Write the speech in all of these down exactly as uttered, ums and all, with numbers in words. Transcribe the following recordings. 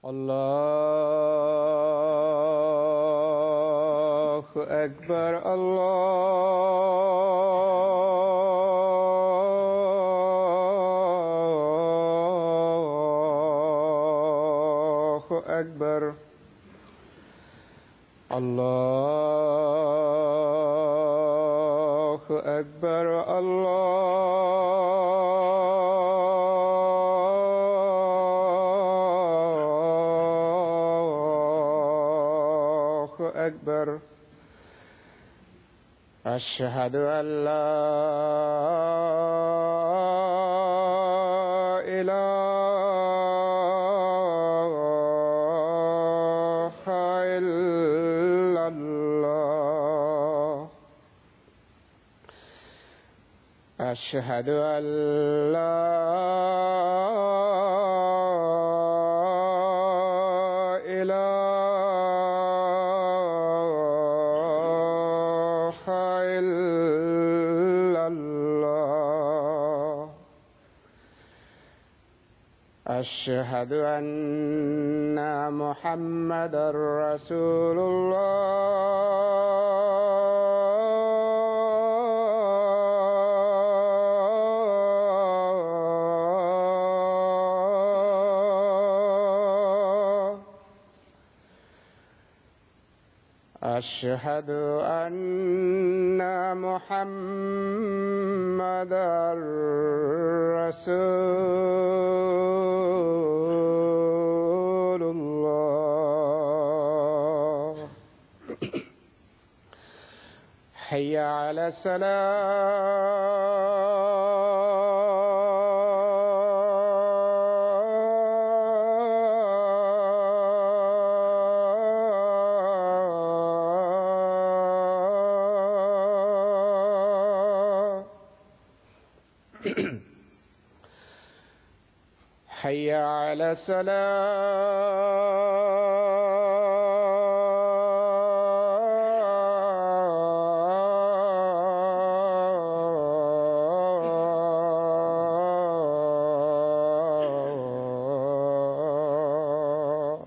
الله أكبر الله أكبر الله أكبر الله أكبر أشهد أن لا إله إلا الله أشهد أن لا إله إلا الله أشهد أن محمدًا رسول الله أشهد أن محمدًا رسول الله حي على الصلاة حي على الصلاة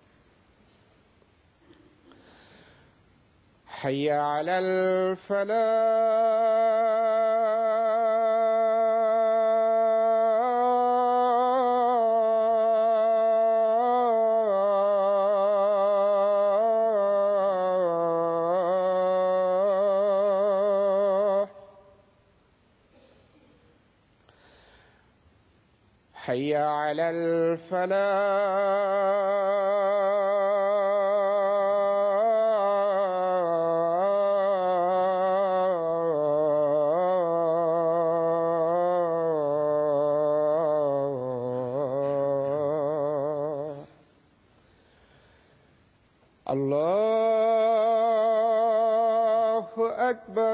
حي على الفلاح حي على الفلاح الله أكبر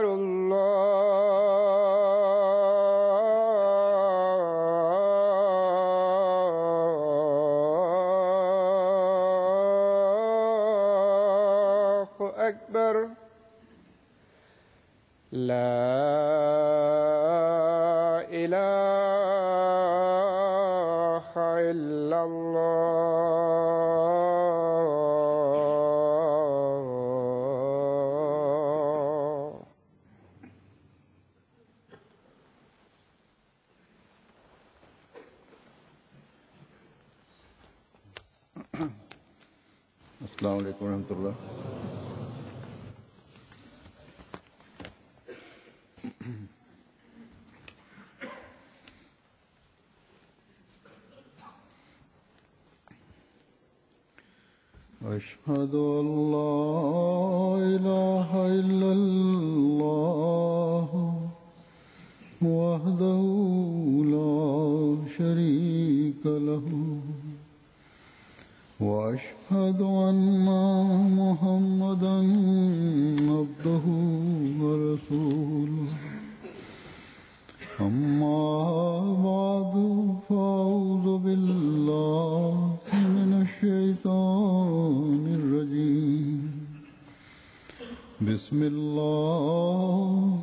الله أكبر لا إله إلا الله السلام عليكم ورحمة الله. أشهد أن لا إله إلا الله وحده لا شريك له وأشهد أن محمدًا عبده ورسوله أما بعد فأعوذ بالله من الشيطان الرجيم بسم الله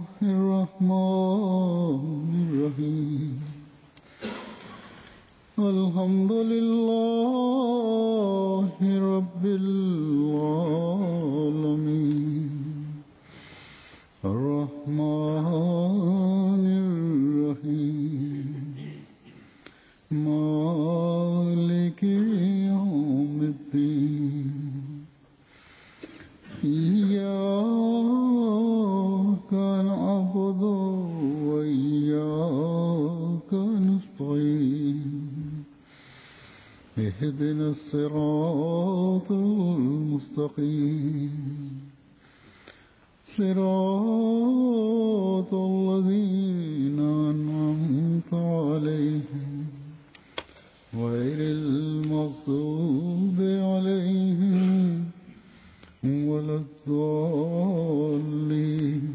الرحمن الرحيم الحمد لله الدين إياك نعبد وإياك نستعين اهدنا الصراط المستقيم صراط الذين أنعمت عليهم غير المغضوب عليهم ولا الضالين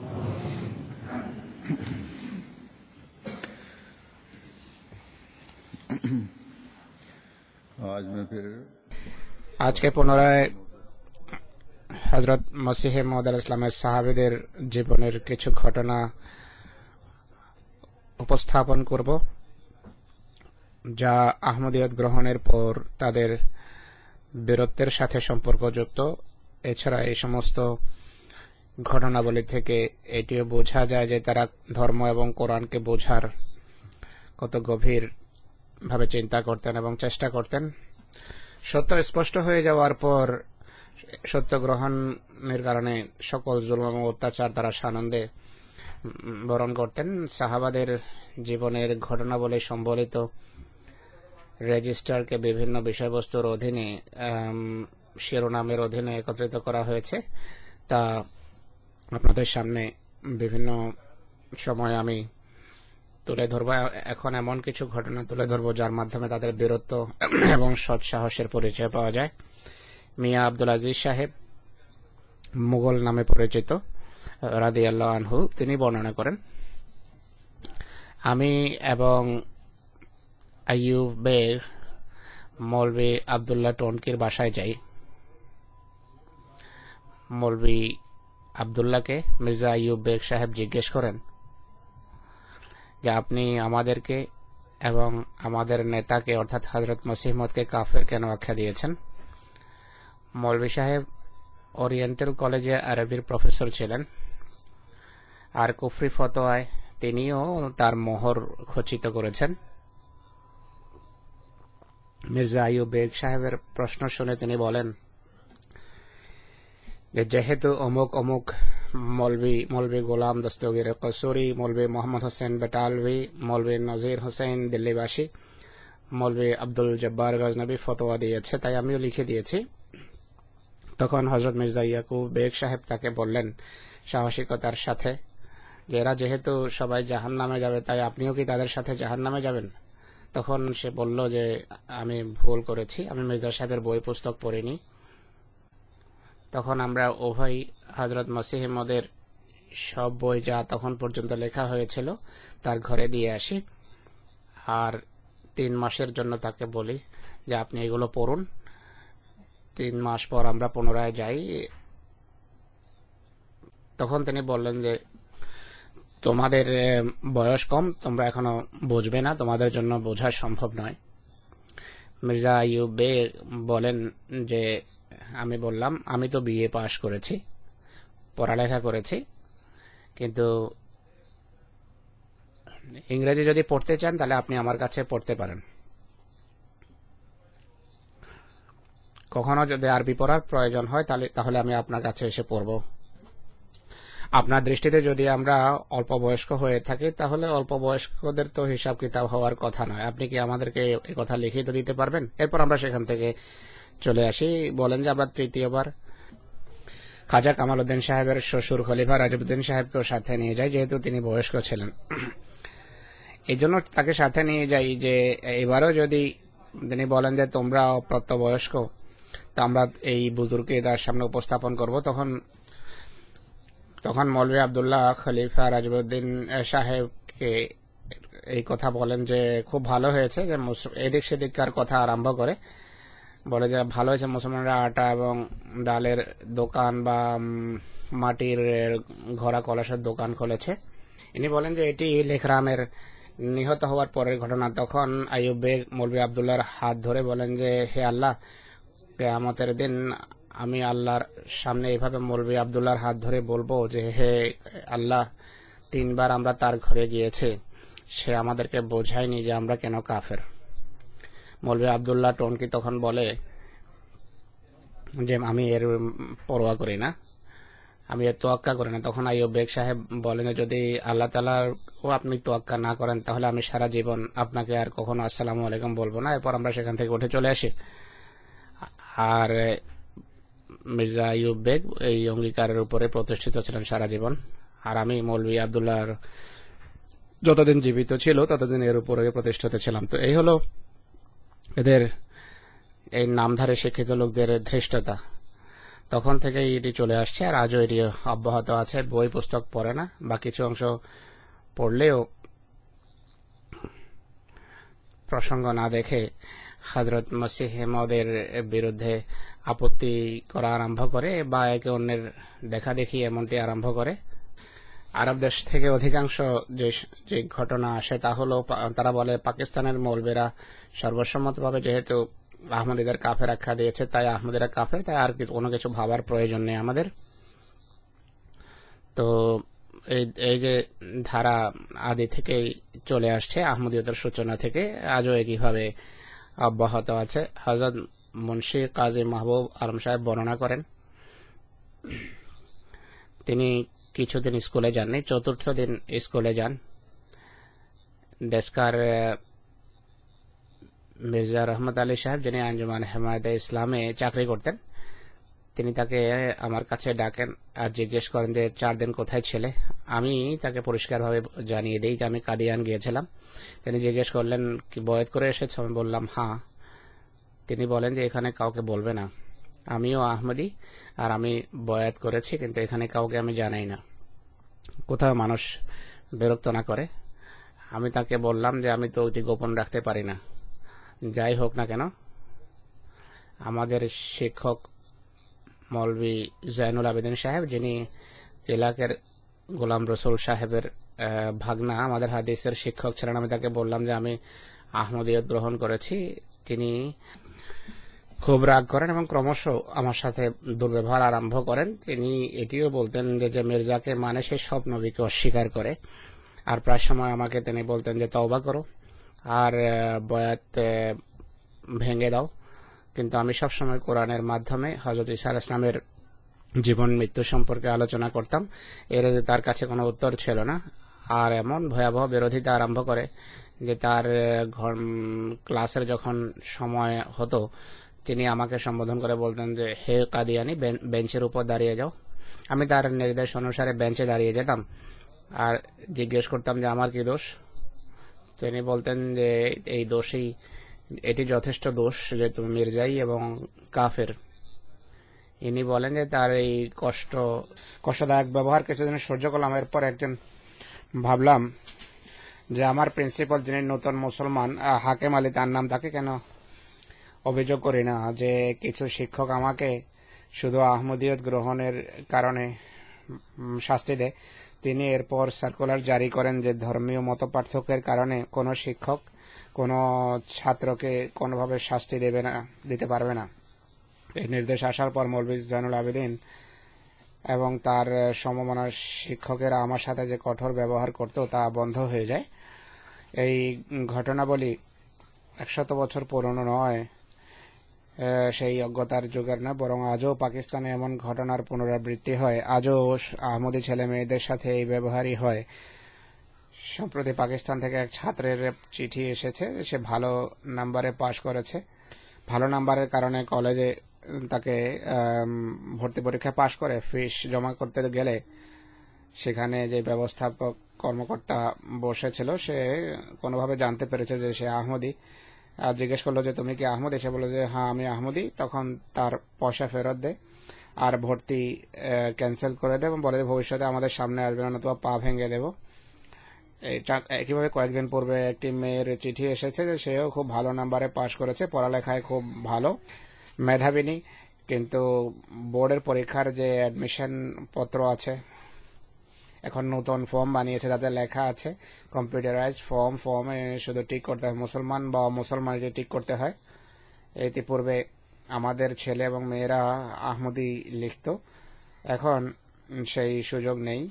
आज मैं फिर আজকে পুনরায় হযরত মসিহ মউদ ইসলামের সাহাবীদের জীবনের কিছু ঘটনা উপস্থাপন করব, যা আহমদিয়ত গ্রহণের পর তাদের বীরত্বের সাথে সম্পর্কযুক্ত। এছাড়া এই সমস্ত ঘটনাবলী থেকে এটিও বোঝা যায় যে তারা ধর্ম এবং কোরআনকে বোঝার কত গভীর ভাবে চিন্তা করতেন এবং চেষ্টা করতেন। সত্য স্পষ্ট হয়ে যাওয়ার পর সত্য গ্রহণের কারণে সকল জুলুম এবং অত্যাচার তারা সানন্দে বরণ করতেন। সাহাবাদের জীবনের ঘটনাবলী সম্বলিত রেজিস্টারকে বিভিন্ন বিষয়বস্তুর অধীনে শিরোনামের অধীনে একত্রিত করা হয়েছে, তা আপনাদের সামনে বিভিন্ন সময় আমি তুলে ধরব। এখন এমন কিছু ঘটনা তুলে ধরব যার মাধ্যমে তাদের বীরত্ব এবং সৎ সাহসের পরিচয় পাওয়া যায়। মিয়া আব্দুল আজিজ সাহেব, মুঘল নামে পরিচিত, রাদিয়াল্লাহু আনহু, তিনি বর্ণনা করেন, আমি এবং আইয়ুব বেগ মৌলভী আবদুল্লাহ টনকির বাসায় যাই। মৌলভী আবদুল্লাহকে মির্জা আইয়ুব বেগ সাহেব জিজ্ঞেস করেন যে আপনি আমাদেরকে এবং আমাদের নেতাকে অর্থাৎ হযরত মসিহ মউদকে কাফের কেন আখ্যা দিয়েছেন? মৌলভী সাহেব ওরিয়েন্টাল কলেজে আরবির প্রফেসর ছিলেন, আর কুফরি ফতোয়ায় তিনিও তার মোহর খচিত করেছেন। মির্জা আইয়ুব বেগ সাহেবের প্রশ্ন শুনে তিনি বলেন যে যেহেতু অমুক অমুক মৌলভী মৌলভী গোলাম দস্তগীর কসুরি, মৌলভী মোহাম্মদ হোসেন বেটালভি, মৌলভী নজির হোসেন দিল্লিবাসী, মৌলভী আব্দুল জব্বার গজনবী ফতোয়া দিয়েছে, তাই আমিও লিখে দিয়েছি। তখন হযরত মির্জা ইয়াকুব বেগ সাহেব তাকে বললেন সাহসিকতার সাথে যে এরা যেহেতু সবাই জাহান্নামে যাবে, তাই আপনিও কি তাদের সাথে জাহান্নামে যাবেন? তখন সে বলল যে আমি ভুল করেছি, আমি মির্জা সাহেবের বই পুস্তক পড়িনি। তখন আমরা উভয় হযরত মসিহ মউদের সব বই যা তখন পর্যন্ত লেখা হয়েছিল তার ঘরে দিয়ে আসি, আর তিন মাসের জন্য তাকে বলি যে আপনি এগুলো পড়ুন। তিন মাস পর আমরা পুনরায় যাই। তখন তিনি বললেন যে তোমাদের বয়স কম, তোমরা এখনো বুঝবে না, তোমাদের জন্য বোঝা সম্ভব নয়। মির্জা আইয়ুব বেগ বলেন যে আমি বললাম আমি তো বিএ পাশ করেছি, পড়ালেখা করেছি, কিন্তু ইংরেজি যদি পড়তে চান তাহলে আপনি আমার কাছে পড়তে পারেন। কখনো যদি আরবি পড়ার প্রয়োজন হয় তাহলে তাহলে আমি আপনার কাছে এসে পড়ব। আপনার দৃষ্টিতে যদি আমরা অল্প বয়স্ক হয়ে থাকি তাহলে অল্প বয়স্কদের তো হিসাব কিতাব হওয়ার কথা নয়, আপনি কি আমাদেরকে এই কথা লিখিত দিতে পারবেন? এরপর আমরা সেখান থেকে চলে আসি। বলেন যে আমরা তৃতীয়বার খাজা কামাল উদ্দিন সাহেবের শ্বশুর খলিফা রাজউদ্দিন সাহেবকেও সাথে নিয়ে যাই, যেহেতু তিনি বয়স্ক ছিলেন। এই জন্য তাকে সাথে নিয়ে যাই যে এবারও যদি তিনি বলেন যে তোমরা অপ্রাপ্তবয়স্ক, তা আমরা এই বুজুর্গকে তার সামনে উপস্থাপন করব। তখন তখন মৌলভী আবদুল্লাহ খলিফা রাজউদ্দিন সাহেবকে এই কথা বলেন যে খুব ভালো হয়েছে, যে এদিক সেদিককার কথা আরম্ভ করে বলে যে ভালো হয়েছে মুসলমানরা আটা এবং ডালের দোকান বা মাটির ঘোড়া কলসের দোকান খুলেছে। ইনি বলেন যে এটি লেখরামের নিহত হওয়ার পরের ঘটনা। তখন আইয়ুব বেগ মৌলভী আবদুল্লাহর হাত ধরে বলেন যে হে আল্লাহ, কিয়ামতের দিন আমি আল্লাহর সামনে এইভাবে মৌলভী আবদুল্লাহর হাত ধরে বলবো যে হে আল্লাহ, তিনবার আমরা তার ঘরে গিয়েছি, সে আমাদেরকে বোঝায়নি যে আমরা কেন কাফের। মৌলভী আবদুল্লাহ টনকি তখন বলে যে আমি এর পরোয়া করি না, আমি এর তোয়াক্কা করি না। তখন আইয়ুব বেগ সাহেব বলেন, যদি আল্লাহ তাআলার ও আপনি তোয়াক্কা না করেন তাহলে আমি সারা জীবন আপনাকে আর কখনো আসসালামু আলাইকুম বলবো না। এরপর আমরা সেখান থেকে উঠে চলে আসি। আর মির্জা আইয়ুব বেগ এই অঙ্গীকারের উপরে প্রতিষ্ঠিত ছিলেন সারা জীবন। আর আমি মৌলভী আব্দুল্লাহর যতদিন জীবিত ছিল ততদিন এর উপরে প্রতিষ্ঠিত ছিলাম। তো এই হলো এদের এই নামধারী শিক্ষিত লোকদের ধৃষ্টতা। তখন থেকে এটি চলে আসছে আর আজও এটি অব্যাহত আছে। বই পুস্তক পড়ে না বা কিছু অংশ পড়লেও প্রসঙ্গ না দেখে হযরত মসিহ মওদের বিরুদ্ধে আপত্তি করা আরম্ভ করে বা একে অন্যের দেখা দেখি এমনটি আরম্ভ করে। আরব দেশ থেকে অধিকাংশ যে যে ঘটনা আসে তা হলো তারা বলে পাকিস্তানের মৌলবীরা সর্বসম্মতভাবে যেহেতু আহমদীদের কাফের আখ্যা দিয়েছে তাই আহমদীরা কাফের, তাই আর কোনো কিছু ভাবার প্রয়োজন নেই আমাদের। তো এই এই যে ধারা আদি থেকেই চলে আসছে, আহমদীয়তের সূচনা থেকে আজও একইভাবে অব্যাহত আছে। হযরত মুন্সি কাজী মাহবুব আলম সাহেব বর্ণনা করেন, তিনি কিছুদিন স্কুলে যাননি, চতুর্থ দিন স্কুলে যান। ডেস্কার মির্জা রহমত আলী সাহেব, যিনি আঞ্জুমান হেমায়েতে ইসলামে চাকরি করতেন, তিনি তাকে আমার কাছে ডাকেন আর জিজ্ঞেস করেন যে চার দিন কোথায় ছিলে। আমি তাকে পরিষ্কারভাবে জানিয়ে দিই যে আমি কাদিয়ান গিয়েছিলাম। তিনি জিজ্ঞেস করলেন কি বয়াত করে এসেছ? আমি বললাম হ্যাঁ। তিনি বলেন যে এখানে কাউকে বলবে না, আমিও আহমদী আর আমি বয়াত করেছি, কিন্তু এখানে কাউকে আমি জানাই না, কোথাও মানুষ বিরক্ত না করে। আমি তাকে বললাম যে আমি তো ওটি গোপন রাখতে পারি না। যাই হোক না কেন, আমাদের শিক্ষক মৌলভী জাইনুল আবেদিন সাহেব, যিনি এলাকার গোলাম রসুল সাহেবের ভাগনা, আমাদের হাদিসের শিক্ষক ছিলেন, আমি তাকে বললাম যে আমি আহমদিয়ত গ্রহণ করেছি। তিনি খুব রাগ করেন এবং ক্রমশ আমার সাথে দুর্ব্যবহার আরম্ভ করেন। তিনি এটিও বলতেন যে যে মির্জাকে মানে সে সব নবীকে অস্বীকার করে। আর প্রায় সময় আমাকে তিনি বলতেন যে তওবা করো আর বয়াত ভেঙে দাও। কিন্তু আমি সবসময় কোরআনের মাধ্যমে হযরত ঈসা আলাইহিস সালামের জীবন মৃত্যু সম্পর্কে আলোচনা করতাম। এর তার কাছে কোনো উত্তর ছিল না। আর এমন ভয়াবহ বিরোধিতা আরম্ভ করে যে তার ক্লাসের যখন সময় হতো তিনি আমাকে সম্বোধন করে বলতেন যে হে কাদিয়ানি, বেঞ্চের উপর দাঁড়িয়ে যাও। আমি তার নির্দেশ অনুসারে বেঞ্চে দাঁড়িয়ে যেতাম আর জিজ্ঞেস করতাম যে আমার কি দোষ। তিনি বলতেন যে এই দোষই, এটি যথেষ্ট দোষ যে তুমি মির্জাই এবং কাফের। ইনি বলেন যে তার এই কষ্ট কষ্টদায়ক ব্যবহার কিছুদিন সহ্য করলাম। এরপর একদিন ভাবলাম যে আমার প্রিন্সিপাল, যিনি নতুন মুসলমান, হাকিম আলী তার নাম, তাকে কেন অভিযোগ করি না যে কিছু শিক্ষক আমাকে শুধু আহমদিয়ত গ্রহণের কারণে শাস্তি দেয়। তিনি এরপর সার্কুলার জারি করেন যে ধর্মীয় মতপার্থক্যের কারণে কোনো শিক্ষক কোনো ছাত্রকে কোনোভাবে শাস্তি দেবে না, দিতে পারবে না। এই নির্দেশ আসার পর মৌলভী জাইনুল আবেদিন এবং তার সমমনা শিক্ষকেরা আমার সাথে যে কঠোর ব্যবহার করত তা বন্ধ হয়ে যায়। এই ঘটনাবলী একশত বছর পুরনো নয়, সেই অজ্ঞতার যুগের না, বরং আজও পাকিস্তানে এমন ঘটনার পুনরাবৃত্তি হয়। আজও আহমদী ছেলে মেয়েদের সাথে এই ব্যবহারই হয়। সম্প্রতি পাকিস্তান থেকে এক ছাত্রের চিঠি এসেছে, সে ভালো নাম্বারে পাশ করেছে। ভালো নাম্বারের কারণে কলেজে তাকে ভর্তি পরীক্ষা পাশ করে ফিস জমা করতে গেলে সেখানে যে ব্যবস্থাপক কর্মকর্তা বসেছিল সে কোনোভাবে জানতে পেরেছে যে সে আহমদী। আর জিজ্ঞেস করলো যে তুমি কি আহমদী? সে বলল যে হ্যাঁ আমি আহমদী। তখন তার পয়সা ফেরত দেয় আর ভর্তি ক্যান্সেল করে দেয় এবং বলে যে ভবিষ্যতে আমাদের সামনে আসবে না, নতুবা পা ভেঙে দেব। একইভাবে কয়েকদিন পূর্বে একটি মেয়ের চিঠি এসেছে যে সেও খুব ভালো নাম্বারে পাশ করেছে, পড়ালেখায় খুব ভালো, মেধাবিনী, কিন্তু বোর্ডের পরীক্ষার যে অ্যাডমিশন পত্র আছে, এখন নতুন ফর্ম বানিয়েছে যাতে লেখা আছে কম্পিউটারাইজড ফর্ম, ফর্মে শুধু টিক করতে হয় মুসলমান বা অমুসলমান, যে টিক করতে হয়। ইতিপূর্বে আমাদের ছেলে এবং মেয়েরা আহমদী লিখত, এখন সেই সুযোগ নেই।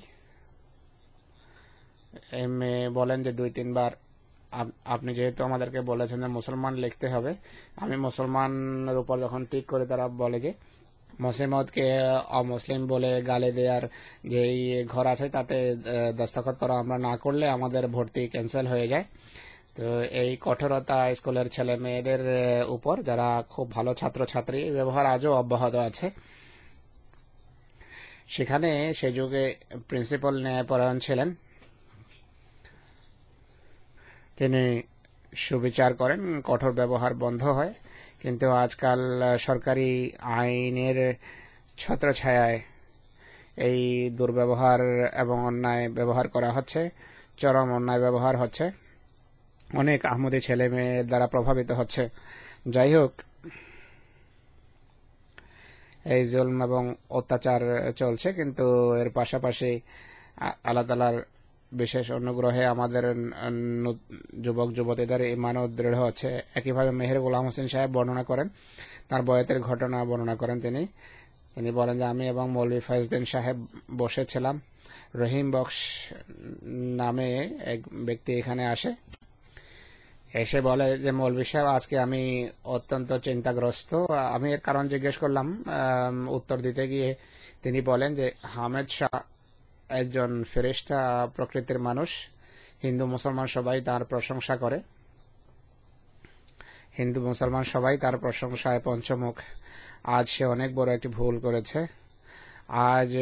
মেয়ে বলেন যে দুই তিনবার আপনি যেহেতু আমাদেরকে বলেছেন যে মুসলমান লিখতে হবে, আমি মুসলমানের উপর যখন টিক করে তারা বলে যে মসিমদকে অমুসলিম বলে গালি দেওয়ার যেই ঘর আছে তাতে দস্তখত করা আমরা না করলে আমাদের ভর্তি ক্যান্সেল হয়ে যায়। তো এই কঠোরতা স্কুলের ছেলে মেয়েদের উপর, যারা খুব ভালো ছাত্রছাত্রী, ব্যবহার আজও অব্যাহত আছে। সেখানে সে যুগে প্রিন্সিপাল ন্যায়পরায়ণ ছিলেন, তিনি সুবিচার করেন, কঠোর ব্যবহার বন্ধ হয়। কিন্তু আজকাল সরকারি আইনের ছত্রছায়ায় এই দুর্ব্যবহার এবং অন্যায় ব্যবহার করা হচ্ছে, চরম অন্যায় ব্যবহার হচ্ছে, অনেক আহমদি ছেলে মেয়ের দ্বারা প্রভাবিত হচ্ছে। যাই হোক, এই জুলম এবং অত্যাচার চলছে, কিন্তু এর পাশাপাশি আল্লাহ তাআলার বিশেষ অনুগ্রহে আমাদের যুবক যুবতীদের ইমানও দৃঢ় হচ্ছে। একইভাবে মেহের গোলাম হোসেন সাহেব বর্ণনা করেন, তার বয়াতের ঘটনা বর্ণনা করেন তিনি তিনি বলেন যে আমি এবং মৌলভী ফয়জউদ্দিন সাহেব বসেছিলাম। রহিম বক্স নামে এক ব্যক্তি এখানে আসে, এসে বলে যে মৌলভী সাহেব, আজকে আমি অত্যন্ত চিন্তাগ্রস্ত। আমি এর কারণ জিজ্ঞেস করলাম। উত্তর দিতে গিয়ে তিনি বলেন যে হামেদ শাহ একজন ফেরেশতা প্রকৃতির মানুষ, হিন্দু মুসলমান সবাই তার প্রশংসা করে, হিন্দু মুসলমান সবাই তার প্রশংসায় পঞ্চমুখ। আজ সে অনেক বড় একটি ভুল করেছে। আজ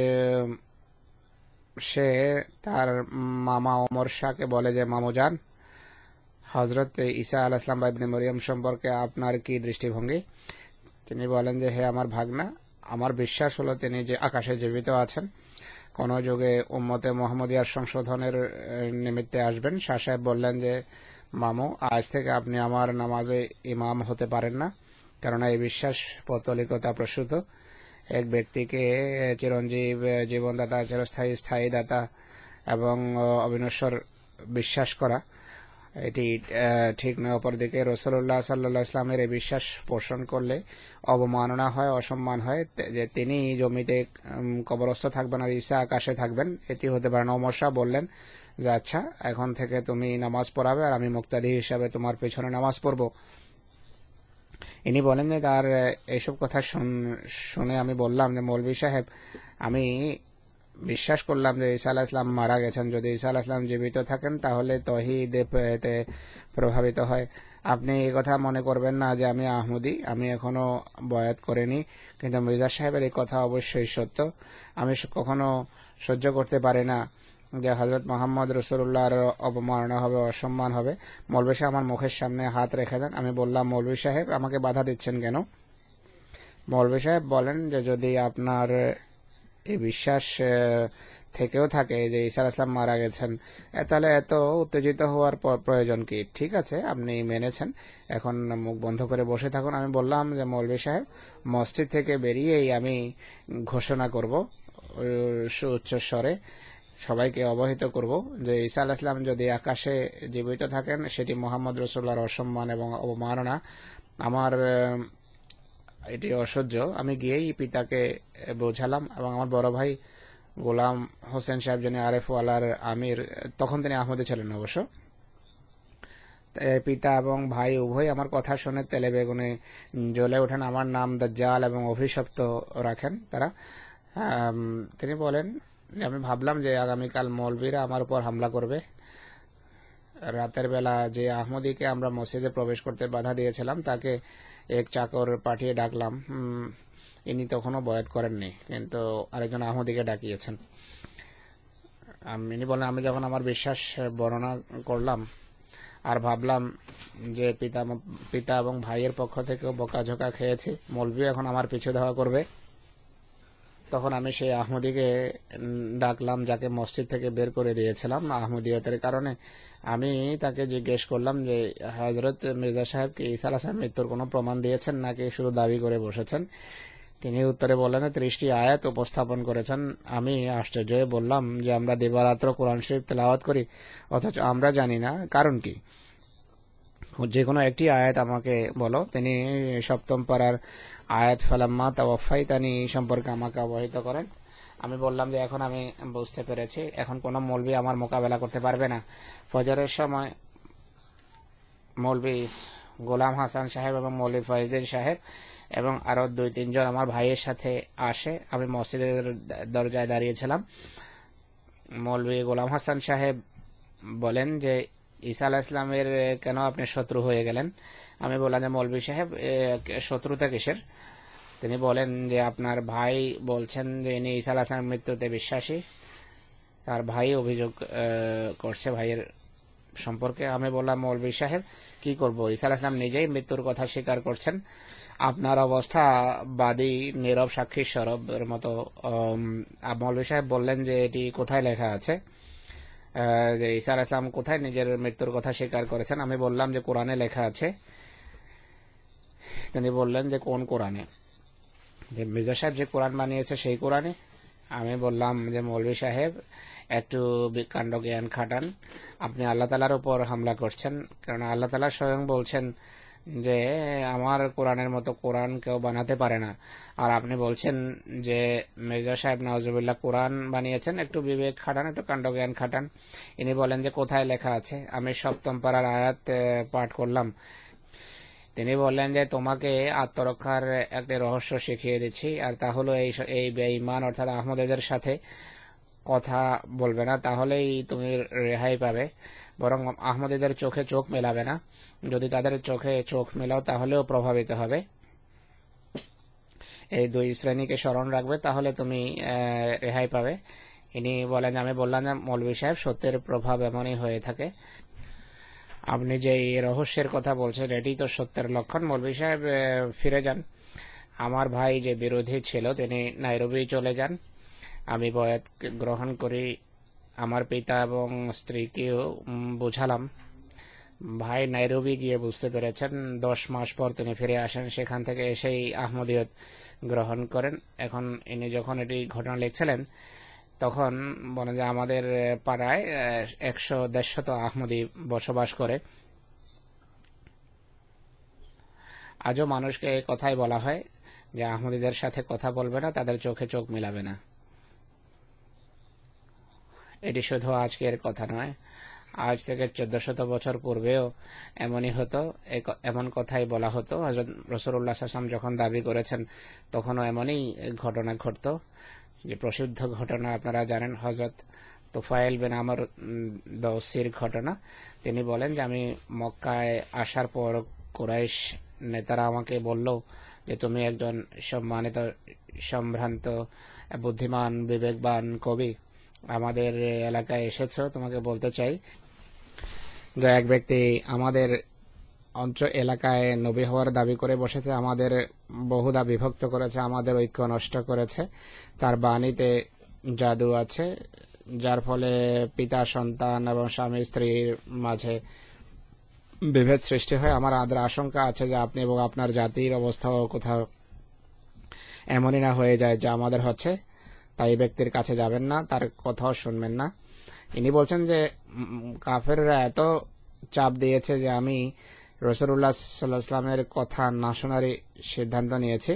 সে তার মামা ওমর শাহকে বলে যে মামুজান, হযরত ঈসা আলাইহিস সালাম বা ইবনে মরিয়ম সম্পর্কে আপনার কি দৃষ্টিভঙ্গি? তিনি বলেন যে হে আমার ভাগনা, আমার বিশ্বাস হলো তিনি যে আকাশে জীবিত আছেন, কোন যুগে উম্মতে মুহাম্মদিয়ার সংশোধনের নিমিত্তে আসবেন। শাহ সাহেব বললেন যে মামু, আজ থেকে আপনি আমার নামাজে ইমাম হতে পারেন না, কেননা এই বিশ্বাস পৌত্তলিকতা প্রসূত। এক ব্যক্তিকে চিরঞ্জীব জীবনদাতা, চিরস্থায়ী স্থায়ী দাতা এবং অবিনশ্বর বিশ্বাস করা এটি ঠিক নয়। অপরদিকে রাসূলুল্লাহ সাল্লাল্লাহু আলাইহি ওয়াসাল্লামের এই বিশ্বাস পোষণ করলে অবমাননা হয়, অসম্মান হয়, যে তিনি জমিতে কবরস্থ থাকবেন আর ঈসা আকাশে থাকবেন, এটি হতে পারে না। ওমর শাহ বললেন যে আচ্ছা, এখন থেকে তুমি নামাজ পড়াবে আর আমি মুক্তাদি হিসাবে তোমার পেছনে নামাজ পড়ব। ইনি বলেন যে তার এইসব কথা শুনে আমি বললাম যে মৌলভী সাহেব, আমি বিশ্বাস করলাম যে ঈসা আলাইহিস সালাম মারা গেছেন। যদি ঈসা আলাইহিস সালাম জীবিত থাকেন তাহলে তৌহিদ এতে প্রভাবিত হয়। আপনি এই কথা মনে করবেন না যে আমি আহমদি, আমি এখনো বয়াত করিনি, কিন্তু মির্জা সাহেবের এই কথা অবশ্যই সত্য। আমি কখনো সহ্য করতে পারি না যে হযরত মুহাম্মদ রাসূলুল্লাহর অবমাননা হবে, অসম্মান হবে। মৌলভী সাহেব আমার মুখের সামনে হাত রেখে দেন। আমি বললাম, মৌলভী সাহেব আমাকে বাধা দিচ্ছেন কেন? মৌলভী সাহেব বলেন যে যদি আপনার এই বিশ্বাস থেকেও থাকে যে ঈসা আলাইহিস সালাম মারা গেছেন, তাহলে এত উত্তেজিত হওয়ার প্রয়োজন কি? ঠিক আছে, আপনি মেনেছেন, এখন মুখ বন্ধ করে বসে থাকুন। আমি বললাম যে মৌলভী সাহেব, মসজিদ থেকে বেরিয়েই আমি ঘোষণা করব সুউচ্চ স্বরে, সবাইকে অবহিত করব যে ঈসা আলাইহিস সালাম যদি আকাশে জীবিত থাকেন সেটি মুহাম্মদ রাসূলুল্লাহর অসম্মান এবং অবমাননা, আমার এটি অসহ্য। আমি গিয়েই পিতাকে বোঝালাম এবং আমার বড় ভাই গোলাম হোসেন সাহেব, যিনি আরেফ ওয়ালার আমির, তখন তিনি আহমদী ছিলেন অবশ্য, পিতা এবং ভাই উভয় আমার কথা শুনে তেলে বেগুনে জ্বলে ওঠেন। আমার নাম দাজ্জাল এবং অভিশপ্ত রাখেন তারা। তিনি বলেন, আমি ভাবলাম যে আগামীকাল মৌলবীরা আমার উপর হামলা করবে। রাতের বেলা যে আহমদীকে আমরা মসজিদে প্রবেশ করতে বাধা দিয়েছিলাম তাকে এক চাকর পাঠিয়ে ডাকলাম। ইনি তখনও বয়াত করেননি, কিন্তু আরেকজন আহমদীকে ডাকিয়েছেন। ইনি বলেন, আমি যখন আমার বিশ্বাস বর্ণনা করলাম আর ভাবলাম যে পিতা পিতা এবং ভাইয়ের পক্ষ থেকেও বকাঝোকা খেয়েছি, মৌলভী এখন আমার পিছু ধাওয়া করবে, তখন আমি সেই আহমদীকে ডাকলাম যাকে মসজিদ থেকে বের করে দিয়েছিলাম আহমদীয়তের কারণে। আমি তাকে জিজ্ঞেস করলাম যে হযরত মির্জা সাহেব কি ঈসা আলাইহিস সালামের মৃত্যুর কোনো প্রমাণ দিয়েছেন নাকি শুধু দাবি করে বসেছেন? তিনি উত্তরে বললেন ত্রিশটি আয়াত উপস্থাপন করেছেন। আমি আশ্চর্য হয়ে বললাম যে আমরা দিবারাত্র কোরআন শরীফ তেলাওয়াত করি, অথচ আমরা জানি না কারণ কি। যে কোনো একটি আয়াত আমাকে বলো। তিনি সপ্তম পারার আয়াত ফালাম্মা তাওয়াফাইতানি সম্পর্কে আমাকে অবহিত করেন। আমি বললাম যে এখন আমি বুঝতে পেরেছি, এখন কোনো মৌলবী আমার মোকাবেলা করতে পারবে না। ফজরের সময় মৌলবী গোলাম হাসান সাহেব এবং মৌলভী ফয়জুদ্দিন সাহেব এবং আরো দুই তিনজন আমার ভাইয়ের সাথে আসে। আমি মসজিদের দরজায় দাঁড়িয়েছিলাম। মৌলভী গোলাম হাসান সাহেব বলেন যে ঈসা আলাইহিস সালামের কেন আপনি শত্রু হয়ে গেলেন? আমি বললাম যে মৌলভী সাহেব শত্রুতা কিসের? তিনি বলেন যে আপনার ভাই বলছেন যে ইনি ঈসা আলাইহিস সালামের মৃত্যুতে বিশ্বাসী। তার ভাই অভিযোগ করছে ভাইয়ের সম্পর্কে। আমি বললাম মৌলভী সাহেব কি করব, ঈসা আলাইহিস সালাম নিজেই মৃত্যুর কথা স্বীকার করছেন, আপনার অবস্থা বাদী নীরব সাক্ষী স্বরূপের মতো। মৌলভী সাহেব বললেন যে এটি কোথায় লেখা আছে যে ঈসা আলাইহিস সালাম কোথায় নিজের মৃত্যুর কথা স্বীকার করেছেন? আমি বললাম যে কোরআনে লেখা আছে। তিনি বললেন যে কোন কোরআনে? যে মির্জা সাহেব যে কোরআন বানিয়েছে সেই কোরআনে? আমি বললাম যে মৌলভী সাহেব একটু কাণ্ড জ্ঞান খাটান, আপনি আল্লাহ তাআলার উপর হামলা করছেন। কারণ আল্লাহ তাআলা স্বয়ং বলছেন যে আমার কোরআনের মতো কোরআন কেউ বানাতে পারে না, আর আপনি বলছেন যে মির্জা সাহেব নাউজুবিল্লাহ কোরআন বানিয়েছেন। একটু বিবেক খাটান, একটু কাণ্ড জ্ঞান খাটান। ইনি বলেন যে কোথায় লেখা আছে? আমি সপ্তম পারার আয়াত পাঠ করলাম। তিনি বললেন যে তোমাকে আত্মরক্ষার একটি রহস্য শিখিয়ে দিচ্ছি, আর তা হলো এই এই বেঈমান অর্থাৎ আহমদীদের সাথে কথা বলবে না, তাহলেই তুমি রেহাই পাবে। বরং আহমদীদের চোখে চোখ মেলাবে না, যদি তাদের চোখে চোখ মেলাও তাহলেও প্রভাবিত হবে। এই দুই শ্রেণীকে স্মরণ রাখবে, তাহলে তুমি রেহাই পাবে। ইনি বলেন, আমি বললাম যে মৌলভী সাহেব সত্যের প্রভাব এমনই হয়ে থাকে, আপনি যে রহস্যের কথা বলছেন এটি তো সত্যের লক্ষণ। মৌলভী সাহেব ফিরে যান। আমার ভাই যে বিরোধী ছিল তিনি নাইরোবি চলে যান। আমি বয়াত গ্রহণ করি, আমার পিতা এবং স্ত্রীকেও বুঝালাম। ভাই নাইরোবি গিয়ে বুঝতে পেরেছেন। দশ মাস পর তিনি ফিরে আসেন, সেখান থেকে এসেই আহমদিয়ত গ্রহণ করেন। এখন ইনি যখন এটি ঘটনা লিখছিলেন তখন বলেন যে আমাদের পাড়ায় একশো দেড়শত আহমদি বসবাস করে। আজও মানুষকে এই কথাই বলা হয় যে আহমদীদের সাথে কথা বলবে না, তাদের চোখে চোখ মিলাবে না। এটি শুধু আজকের কথা নয়, আজ থেকে চোদ্দ শত বছর পূর্বেও এমনই হতো, এমন কথাই বলা হতো। হযরত রাসূলুল্লাহ সাল্লাল্লাহু আলাইহি ওয়াসাল্লাম যখন দাবি করেছেন তখনও এমনই ঘটনা ঘটত। যে প্রসিদ্ধ ঘটনা আপনারা জানেন, হযরত তুফাইল বিন আমর দৌসির ঘটনা। তিনি বলেন যে আমি মক্কায় আসার পর কুরাইশ নেতারা আমাকে বলল যে তুমি একজন সম্মানিত, সম্ভ্রান্ত, বুদ্ধিমান, বিবেকবান কবি, আমাদের এলাকায় এসেছো, তোমাকে বলতে চাই যে এক ব্যক্তি আমাদের অঞ্চল এলাকায় নবী হওয়ার দাবি করে বসেছে, আমাদের বহুদা বিভক্ত করেছে, আমাদের ঐক্য নষ্ট করেছে। তার বাণীতে জাদু আছে, যার ফলে পিতা সন্তান এবং স্বামী স্ত্রীর মাঝে বিভেদ সৃষ্টি হয়। আমার আদর আশঙ্কা আছে যে আপনি এবং আপনার জাতির অবস্থাও কোথাও এমনই না হয়ে যায় যা আমাদের হচ্ছে। তাই ব্যক্তির কাছে যাবেন না, তার কথাও শুনবেন না। ইনি বলছেন যে কাফেররা এত চাপ দিয়েছে যে আমি রাসূলুল্লাহ সাল্লাল্লাহু আলাইহি ওয়াসাল্লামের কথা না শোনারই সিদ্ধান্ত নিয়েছি।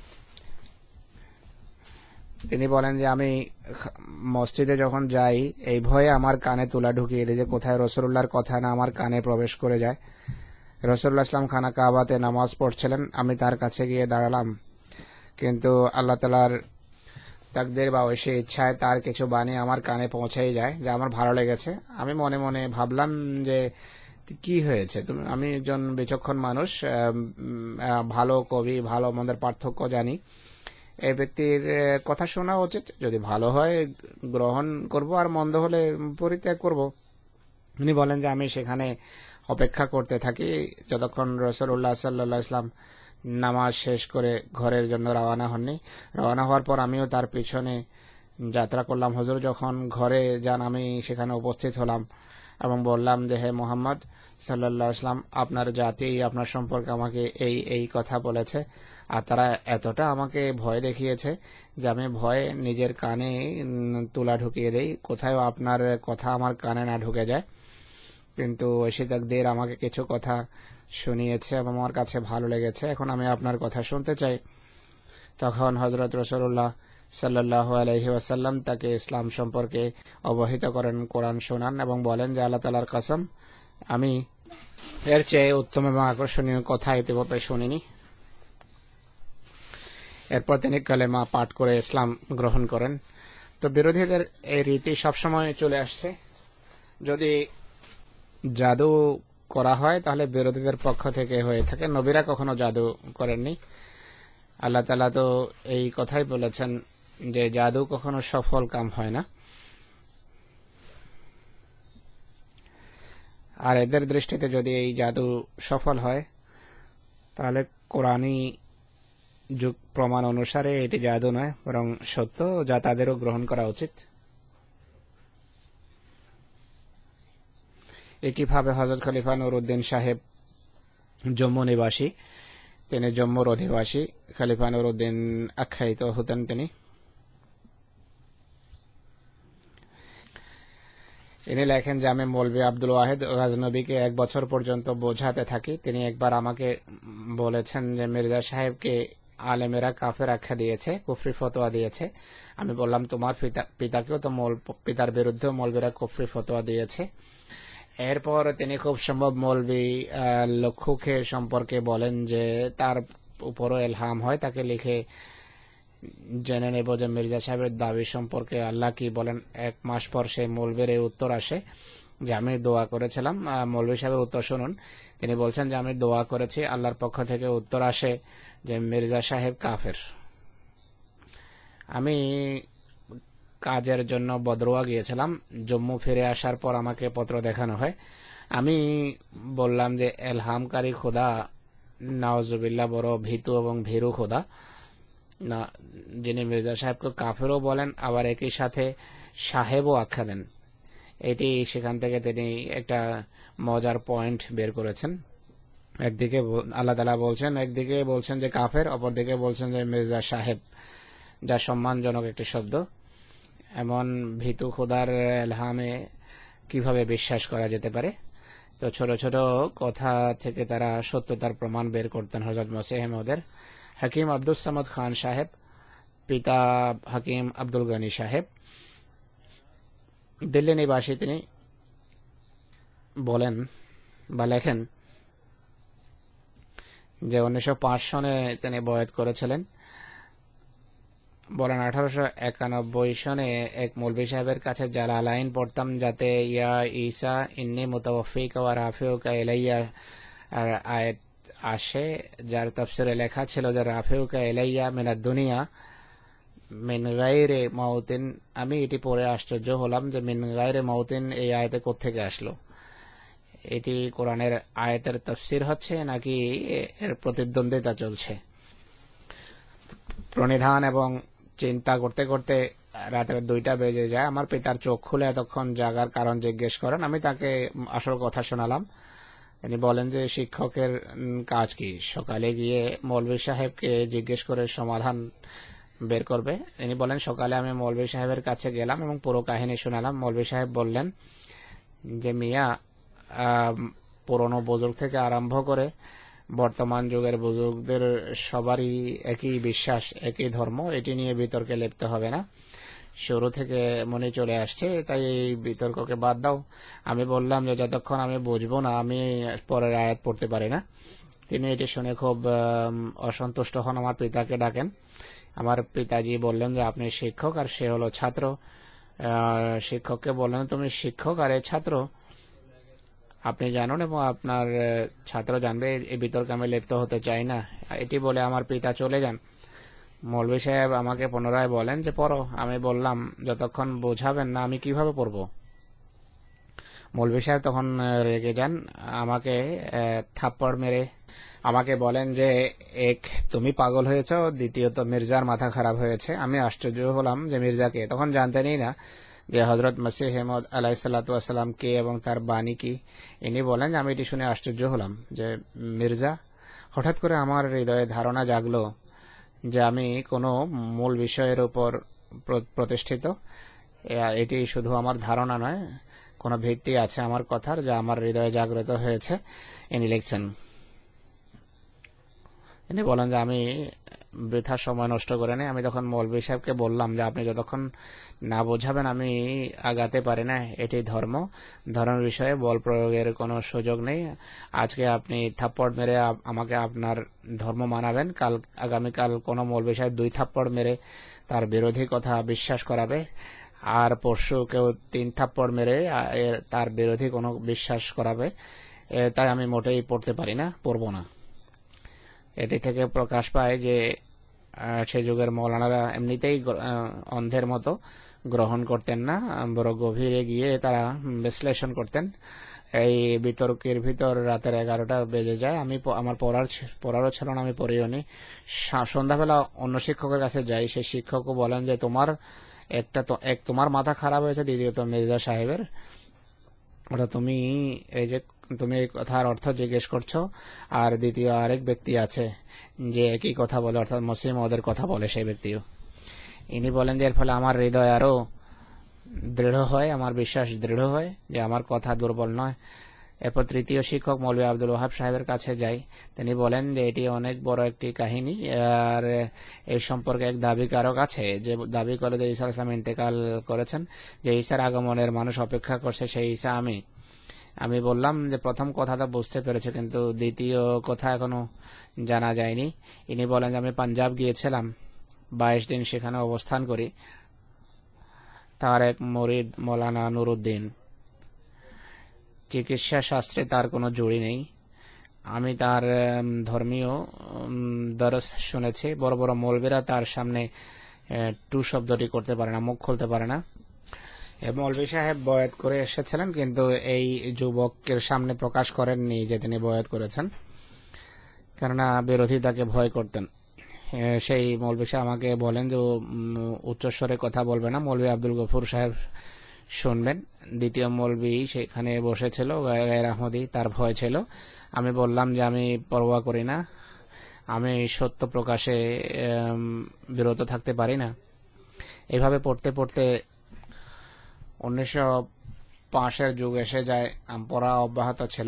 তিনি বলেন যে আমি মসজিদে যখন যাই এই ভয়ে আমার কানে তুলা ঢুকিয়ে দিই যে কোথায় রাসূলুল্লাহর কথা না আমার কানে প্রবেশ করে যায়। রাসূলুল্লাহ সাল্লাল্লাহু আলাইহি ওয়াসাল্লাম খানা কাবাতে নামাজ পড়ছিলেন, আমি তার কাছে গিয়ে দাঁড়ালাম, কিন্তু আল্লাহ তাআলার তাকদীর বা ঐশী ইচ্ছায় তার কিছু বাণী আমার কানে পৌঁছেই যায়, যা আমার ভালো লেগেছে। আমি মনে মনে ভাবলাম যে কি হয়েছে, তুমি, আমি একজন বিচক্ষণ মানুষ, ভালো কবি, ভালো মন্দের পার্থক্য জানি, এই ব্যক্তির কথা শোনা উচিত, যদি ভালো হয় গ্রহণ করব আর মন্দ হলে পরিত্যাগ করব। উনি বলেন যে আমি সেখানে অপেক্ষা করতে থাকি যতক্ষণ রাসূলুল্লাহ সাল্লাল্লাহু আলাইহি ওয়াসাল্লাম নামাজ শেষ করে ঘরের জন্য রওনা হননি। রওনা হওয়ার পর আমিও তার পিছনে যাত্রা করলাম। হুজুর যখন ঘরে যান আমি সেখানে উপস্থিত হলাম এবং বললাম যে হে মুহাম্মদ সাল্লাল্লাহু আলাইহি ওয়াসাল্লাম, আপনার জাতি আপনার সম্পর্কে আমাকে এই এই কথা বলেছে, আর তারা এতটা আমাকে ভয় দেখিয়েছে যে আমি ভয়ে নিজের কানে তুলা ঢুকিয়ে দেই, কোথায় আপনার কথা আমার কানে না ঢুকে যায়। কিন্তু ঐশী তাকদীর আমাকে কিছু কথা শুনিয়েছে এবং আমার কাছে ভালো লেগেছে, এখন আমি আপনার কথা শুনতে চাই। তখন হযরত রাসূলুল্লাহ সাল্লাল্লাহু আলাইহি ওয়াসাল্লাম তাকে ইসলাম সম্পর্কে অবহিত করেন, কোরআন শোনান এবং বলেন যে আল্লাহ তাআলার কসম, আমি এর চেয়ে উত্তম এবং আকর্ষণীয় কথা ইতিপূর্বে শুনিনি। এরপর তিনি কালেমা পাঠ করে ইসলাম গ্রহণ করেন। তো বিরোধীদের এই রীতি সবসময় চলে আসছে, যদি জাদু করা হয় তাহলে বিরোধীদের পক্ষ থেকে হয়ে থাকে। নবীরা কখনো জাদু করেননি। আল্লাহ তাআলা তো এই কথাই বলেছেন যে জাদু কখনো সফল কাম হয় না। আর এদের দৃষ্টিতে যদি এই জাদু সফল হয় তাহলে কোরআনী যুগ প্রমাণ অনুসারে এটি জাদু নয়, বরং সত্য, যা তাদেরও গ্রহণ করা উচিত। একইভাবে হযরত খলিফা নুরউদ্দিন সাহেব জম্মু নিবাসী, তিনি জম্মুর অধিবাসী, খলিফা নুরউদ্দিন আখ্যায়িত হতেন তিনি। ইনি লেখেন যে আমি মৌলভী আব্দুল ওয়াহিদ গাজনবীকে এক বছর পর্যন্ত বোঝাতে থাকি। তিনি একবার আমাকে বলেছেন যে মির্জা সাহেবকে আলেমেরা কাফের আখ্যা দিয়েছে, কুফরি ফতোয়া দিয়েছে। আমি বললাম তোমার পিতাকেও তো পিতার বিরুদ্ধে মৌলভীরা কুফরি ফতোয়া দিয়েছে। এরপর তিনি খুব সম্ভব মৌলভী লক্ষুকে সম্পর্কে বলেন যে তার উপরও এলহাম হয়, তাকে লিখে জেনে নেব যে মির্জা সাহেবের দাবি সম্পর্কে আল্লাহ কি বলেন। এক মাস পর সেই মৌলভীর এই উত্তর আসে যে আমি দোয়া করেছিলাম। মৌলভী সাহেবের উত্তর শুনুন। তিনি বলছেন যে আমি দোয়া করেছি, আল্লাহর পক্ষ থেকে উত্তর আসে যে মির্জা সাহেব কাফের। আমি কাজের জন্য বদরোয়া গিয়েছিলাম। জম্মু ফিরে আসার পর আমাকে পত্র দেখানো হয়। আমি বললাম যে এলহামকারী খোদা নাউজুবিল্লাহ বড় ভীতু এবং ভীরু খোদা না, যিনি মির্জা সাহেবকে কাফেরও বলেন আবার একই সাথে সাহেবও আখ্যা দেন। এটি সেখান থেকে তিনি একটা মজার পয়েন্ট বের করেছেন। একদিকে আল্লাহ তাআলা বলছেন, একদিকে বলছেন যে কাফের, অপরদিকে বলছেন যে মির্জা সাহেব, যা সম্মানজনক একটি শব্দ। এমন ভীতু খোদার এলহামে কিভাবে বিশ্বাস করা যেতে পারে? তো ছোট ছোট কথা থেকে তারা সত্যতার প্রমাণ বের করতেন হযরত মসিহ মওউদের। হাকিম আব্দুস সামাদ খান সাহেব, পিতা হাকিম আব্দুল গনি সাহেব, দিল্লি নিবাসী, তিনি বলেন বা লেখেন যে উনিশশো পাঁচ সনে তিনি বয়াত করেছিলেন। বলেন আঠারোশো একানব্বই সনে এক মৌলভী সাহেবের কাছে জালালাইন পড়তাম, যাতে ইয়া ঈসা ইন্নী মুতাওয়াফিকা ওয়া রাফিউকা ইলাইয়া আর আয়াত আসে, যার তাফসিরে লেখা ছিল যে রাফিউকা ইলাইয়া মিনাদ দুনিয়া মিন গায়রি মাউতিন। আমি এটি পড়ে আশ্চর্য হলাম যে মিন গায়রি মাউতিন এই আয়াতে কোত্থেকে আসলো। এটি কোরআনের আয়াতের তাফসির হচ্ছে নাকি এর প্রতিদ্বন্দ্বিতা চলছে? প্রণিধান এবং চিন্তা করতে করতে রাতের দুইটা বেজে যায়। আমার পিতার চোখ খুলে এতক্ষণ জাগার কারণ জিজ্ঞেস করেন। আমি তাকে আসল কথা শোনালাম। তিনি বলেন যে শিক্ষকের কাজ কি, সকালে গিয়ে মৌলভী সাহেবকে জিজ্ঞেস করে সমাধান বের করবে। তিনি বলেন সকালে আমি মৌলভী সাহেবের কাছে গেলাম এবং পুরো কাহিনী শোনালাম। মৌলভী সাহেব বললেন যে মিয়া, পুরনো বুজুর্গ থেকে আরম্ভ করে বর্তমান যুগের বুজুর্গদের সবারই একই বিশ্বাস, একই ধর্ম, এটি নিয়ে বিতর্কে লিপ্ত হবে না। শুরু থেকে মনে চলে আসছে, তাই এই বিতর্ককে বাদ দাও। আমি বললাম যে যতক্ষণ আমি বুঝবো না আমি পরের আয়াত পড়তে পারি না। তিনি এটি শুনে খুব অসন্তুষ্ট হন, আমার পিতাকে ডাকেন। আমার পিতাজি বললেন যে আপনি শিক্ষক আর সে হলো ছাত্র। শিক্ষককে বললেন তুমি শিক্ষক আর এ ছাত্র, আপনি জানুন এবং আপনার ছাত্র জানবে, এই বিতর্কে আমি লিপ্ত হতে চাই না। এটি বলে আমার পিতা চলে যান। মৌলভী সাহেব আমাকে পুনরায় বলেন যে পড়ো। আমি বললাম যতক্ষণ বোঝাবেন না আমি কিভাবে পড়বো। মৌলভী সাহেব তখন রেগে যান, আমাকে থাপ্পড় মেরে আমাকে বলেন যে এক তুমি পাগল হয়েছ, দ্বিতীয়ত মির্জার মাথা খারাপ হয়েছে। আমি আশ্চর্য হলাম যে মির্জাকে, তখন জানতেনই না যে হযরত মসিহ মউউদ আলাইহিস সালাতু ওয়াস সালাম কে এবং তার বাণী কি। ইনি বলেন আমি এটি শুনে আশ্চর্য হলাম যে মির্জা। হঠাৎ করে আমার হৃদয়ে ধারণা জাগলো যে আমি কোনো মূল বিষয়ের উপর প্রতিষ্ঠিত। এটি শুধু আমার ধারণা নয়, কোনো ভিত্তি আছে আমার কথার, যা আমার হৃদয়ে জাগ্রত হয়েছে। ইনি লিখছেন, ইনি বলেন যে আমি বৃথা সময় নষ্ট করে নেই। আমি তখন মৌলভী সাহেবকে বললাম যে আপনি যতক্ষণ না বোঝাবেন আমি আগাতে পারি না, এটি ধর্ম, ধর্মের বিষয়ে বল প্রয়োগের কোনো সুযোগ নেই। আজকে আপনি থাপ্পড় মেরে আমাকে আপনার ধর্ম মানাবেন, কাল আগামীকাল কোনো মৌলভী সাহেব দুই থাপ্পড় মেরে তার বিরোধী কথা বিশ্বাস করাবে, আর পরশু কেউ তিন থাপ্পড় মেরে তার বিরোধী কোনো বিশ্বাস করাবে। তাই আমি মোটেই পড়তে পারি না, পড়ব না। এটি থেকে প্রকাশ পায় যে সে যুগের মৌলানারা এমনিতেই অন্ধের মতো গ্রহণ করতেন না, বড় গভীরে গিয়ে তারা বিশ্লেষণ করতেন। এই বিতর্কের ভিতর রাতের এগারোটা বেজে যায়। আমি আমার পড়ার পড়ারও ছিল না, আমি পড়িও নি। সন্ধ্যাবেলা অন্য শিক্ষকের কাছে যাই, সেই শিক্ষকও বলেন যে তোমার একটা তো এক তোমার মাথা খারাপ হয়েছে, দ্বিতীয়ত মির্জা সাহেবের, ওটা তুমি এই যে তুমি এই কথার অর্থ জিজ্ঞেস করছো, আর দ্বিতীয় আরেক ব্যক্তি আছে যে একই কথা বলে, অর্থাৎ মুসলিম ওদের কথা বলে, সেই ব্যক্তিও। ইনি বলেন যে এর ফলে আমার হৃদয় আরো দৃঢ় হয়, আমার বিশ্বাস দৃঢ় হয় যে আমার কথা দুর্বল নয়। এরপর তৃতীয় শিক্ষক মৌলভী আব্দুল ওয়াহাব সাহেবের কাছে যাই। তিনি বলেন যে এটি অনেক বড় একটি কাহিনী, আর এই সম্পর্কে এক দাবিকারক আছে যে দাবি করে যে ঈসা ইসলাম ইন্তেকাল করেছেন, যে ঈসার আগমনের মানুষ অপেক্ষা করছে, সেই ঈসা আমি। আমি বললাম যে প্রথম কথাটা বুঝতে পেরেছে, কিন্তু দ্বিতীয় কথা এখনো জানা যায়নি। ইনি বলেন যে আমি পাঞ্জাব গিয়েছিলাম, বাইশ দিন সেখানে অবস্থান করি। তার এক মুরিদ মৌলানা নুরুদ্দিন, চিকিৎসা শাস্ত্রে তার কোনো জুড়ি নেই। আমি তার ধর্মীয় দরস শুনেছি। বড় বড় মৌলবীরা তার সামনে টু শব্দটি করতে পারে না, মুখ খুলতে পারে না। মৌলভী সাহেব বয়াত করে এসেছিলেন, কিন্তু এই যুবকের সামনে প্রকাশ করেননি যে তিনি বয়াত করেছেন, কেননা বিরোধী তাকে ভয় করতেন। সেই মৌলভী সাহেব আমাকে বলেন যে উচ্চস্বরে কথা বলবে না, মৌলভী আব্দুল গফুর সাহেব শুনবেন। দ্বিতীয় মৌলভী সেখানে বসেছিল, গায়ের আহমদি, তার ভয় ছিল। আমি বললাম যে আমি পরোয়া করি না, আমি সত্য প্রকাশে বিরত থাকতে পারি না। এইভাবে পড়তে পড়তে উনিশশো পাঁচের যুগ এসে যায়, পড়া অব্যাহত ছিল।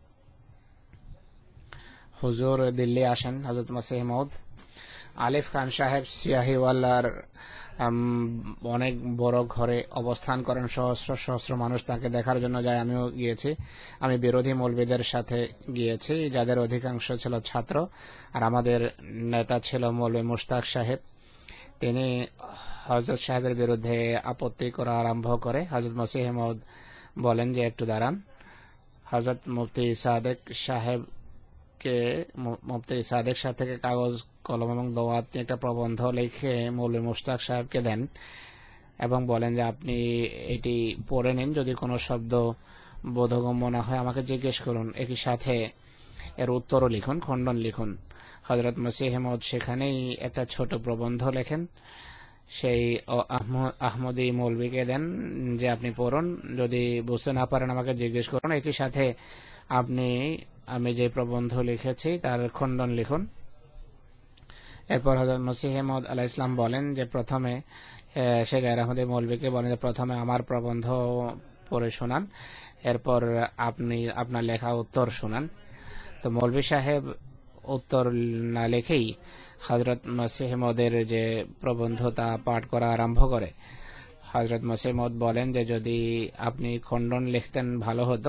হুজুর দিল্লি আসেন, হযরত মসিহ মাউদ। আলিফ খান সাহেব সিয়াহিওয়ালার অনেক বড় ঘরে অবস্থান করেন, সহস্র সহস্র মানুষ তাকে দেখার জন্য যায়। আমিও গিয়েছি। আমি বিরোধী মৌলবীদের সাথে গিয়েছি, যাদের অধিকাংশ ছিল ছাত্র, আর আমাদের নেতা ছিল মৌলভী মুশতাক সাহেব। তিনি হযরত সাহেবের বিরুদ্ধে আপত্তি করা আরম্ভ করে। হযরত মসিহ মাউদ বলেন যে একটু দাঁড়ান। হযরত মুফতি সাদেক সাহেবকে মুফতি সাদেক সাহেব থেকে কাগজ কলম এবং দোয়াত একটা প্রবন্ধ লিখে মৌলভী মুশতাক সাহেবকে দেন এবং বলেন যে আপনি এটি পড়ে নিন, যদি কোনো শব্দ বোধগম্য না হয় আমাকে জিজ্ঞেস করুন, একই সাথে এর উত্তরও লিখুন, খণ্ডন লিখুন। হযরত মসিহ মাউদ সেখানেই একটা ছোট প্রবন্ধ লেখেন, সেই আহমদী মৌলভীকে দেন যে আপনি পড়ুন, যদি বুঝতে না পারেন আমাকে জিজ্ঞেস করুন, একই সাথে আপনি আমি যে প্রবন্ধ লিখেছি তার খণ্ডন লিখুন। এরপর হযরত মসিহ মাউদ আলাইহিস সালাম বলেন যে প্রথমে সে গায়ের আহমদী মৌলভীকে বলেন যে প্রথমে আমার প্রবন্ধ পড়ে শোনান, এরপর আপনি আপনার লেখা উত্তর শোনান। তো মৌলভী সাহেব উত্তর না লিখেই হযরত মসিহ মাউদের যে প্রবন্ধ তা পাঠ করা আরম্ভ করে। হযরত মসিহ মাউদ বলেন যে যদি আপনি খণ্ডন লিখতেন ভালো হতো,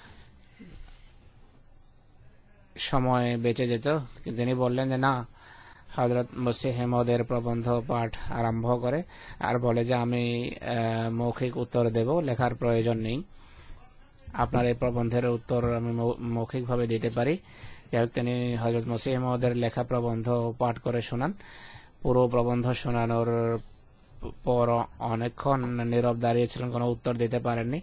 সময় বেঁচে যেত। তিনি বললেন যে না। হযরত মসিহ মাউদের প্রবন্ধ পাঠ আরম্ভ করে আর বলে যে আমি মৌখিক উত্তর দেব, লেখার প্রয়োজন নেই, আপনার এই প্রবন্ধের উত্তর আমি মৌখিকভাবে দিতে পারি। তিনি হযরত মসিহ মাউদের লেখা প্রবন্ধ পাঠ করে শোনান। পুরো প্রবন্ধ শোনানোর পর অনেকক্ষণ নীরব দাঁড়িয়েছিলেন, কোনো উত্তর দিতে পারেননি।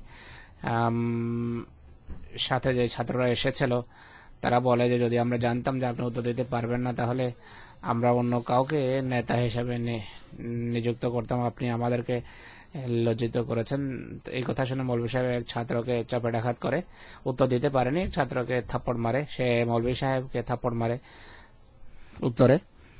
সাথে যে ছাত্ররা এসেছিল তারা বলে যে যদি আমরা জানতাম যে আপনি উত্তর দিতে পারবেন না, তাহলে আমরা অন্য কাউকে নেতা হিসেবে নিযুক্ত করতাম, আপনি আমাদেরকে লজ্জিত করেছেন। এই কথা শুনে মৌলভী সাহেব এক ছাত্রকে চাপেটাঘাত করে, উত্তর দিতে পারেনি, ছাত্রকে থাপ্পড় মারে, সে মৌলভী সাহেবকে থাপ্পড় মারে উত্তরে।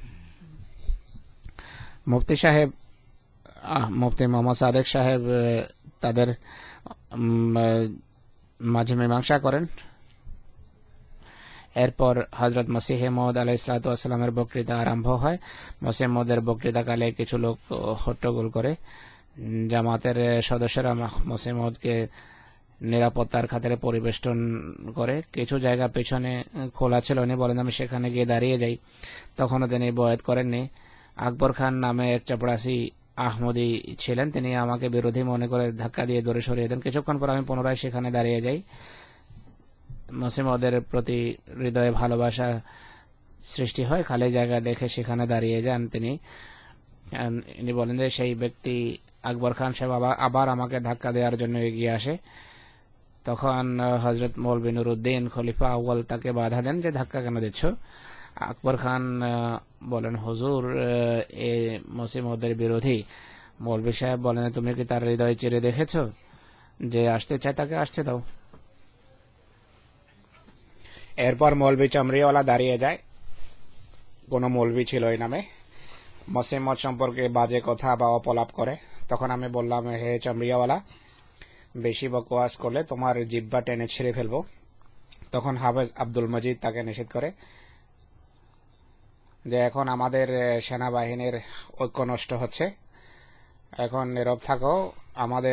মুফতি সাহেব মুফতি মোহাম্মদ সাদেক সাহেব তাদের মাঝে মীমাংসা করেন এরপর হযরত মসিহ মউদ আলাইহিস সালাতু ওয়াস সালামের বক্তৃতা আরম্ভ হয়। মসিহ মউদের বক্তৃতাকালে কিছু লোক হট্টগোল করে। জামাতের সদস্যরা মসিহ মউদকে নিরাপত্তার খাতিরে পরিবেষ্টন করে। কিছু জায়গা পেছনে খোলা ছিল, উনি বলেন আমি সেখানে গিয়ে দাঁড়িয়ে যাই। তখনও তিনি বয়াত করেননি। আকবর খান নামে এক চপড়াসি আহমদি ছিলেন, তিনি আমাকে বিরোধী মনে করে ধাক্কা দিয়ে দূরে সরিয়ে দেন। কিছুক্ষণ পর আমি পুনরায় সেখানে দাঁড়িয়ে যাই। মসিহ মউদের প্রতি হৃদয়ে ভালোবাসা সৃষ্টি হয়। খালি জায়গা দেখে সেখানে দাঁড়িয়ে যান তিনি। ইনি বলেন যে সেই ব্যক্তি আকবর খান সাহেব আবার আমাকে ধাক্কা দেওয়ার জন্য এগিয়ে আসে। তখন হযরত মৌলভী নুরউদ্দিন খলিফা আউয়াল তাকে বাধা দেন যে ধাক্কা কেন দিচ্ছ। আকবর খান বলেন হুজুর এ মসিহ মউদের বিরোধী। মৌলভী সাহেব বলেন তুমি কি তার হৃদয় চিরে দেখেছো? যে আসতে চায় তাকে আসতে দাও। এরপর মৌলভী চমরিওয়ালা দাঁড়িয়ে যায়। কোন মৌলভী ছিল এই নামে। মসিহ মউদ সম্পর্কে বাজে কথা বা অপলাপ করে। তখন আমি বললাম হে চমরিয়াওয়ালা, বেশি বকওয়াস করলে তোমার জিহ্বা টেনে ছিঁড়ে ফেলবো। তখন হাফেজ আব্দুল মজিদ তাকে নিষেধ করে যে এখন আমাদের সেনাবাহিনীর ঐক্য নষ্ট হচ্ছে, এখন নীরব থাকো, আমাদের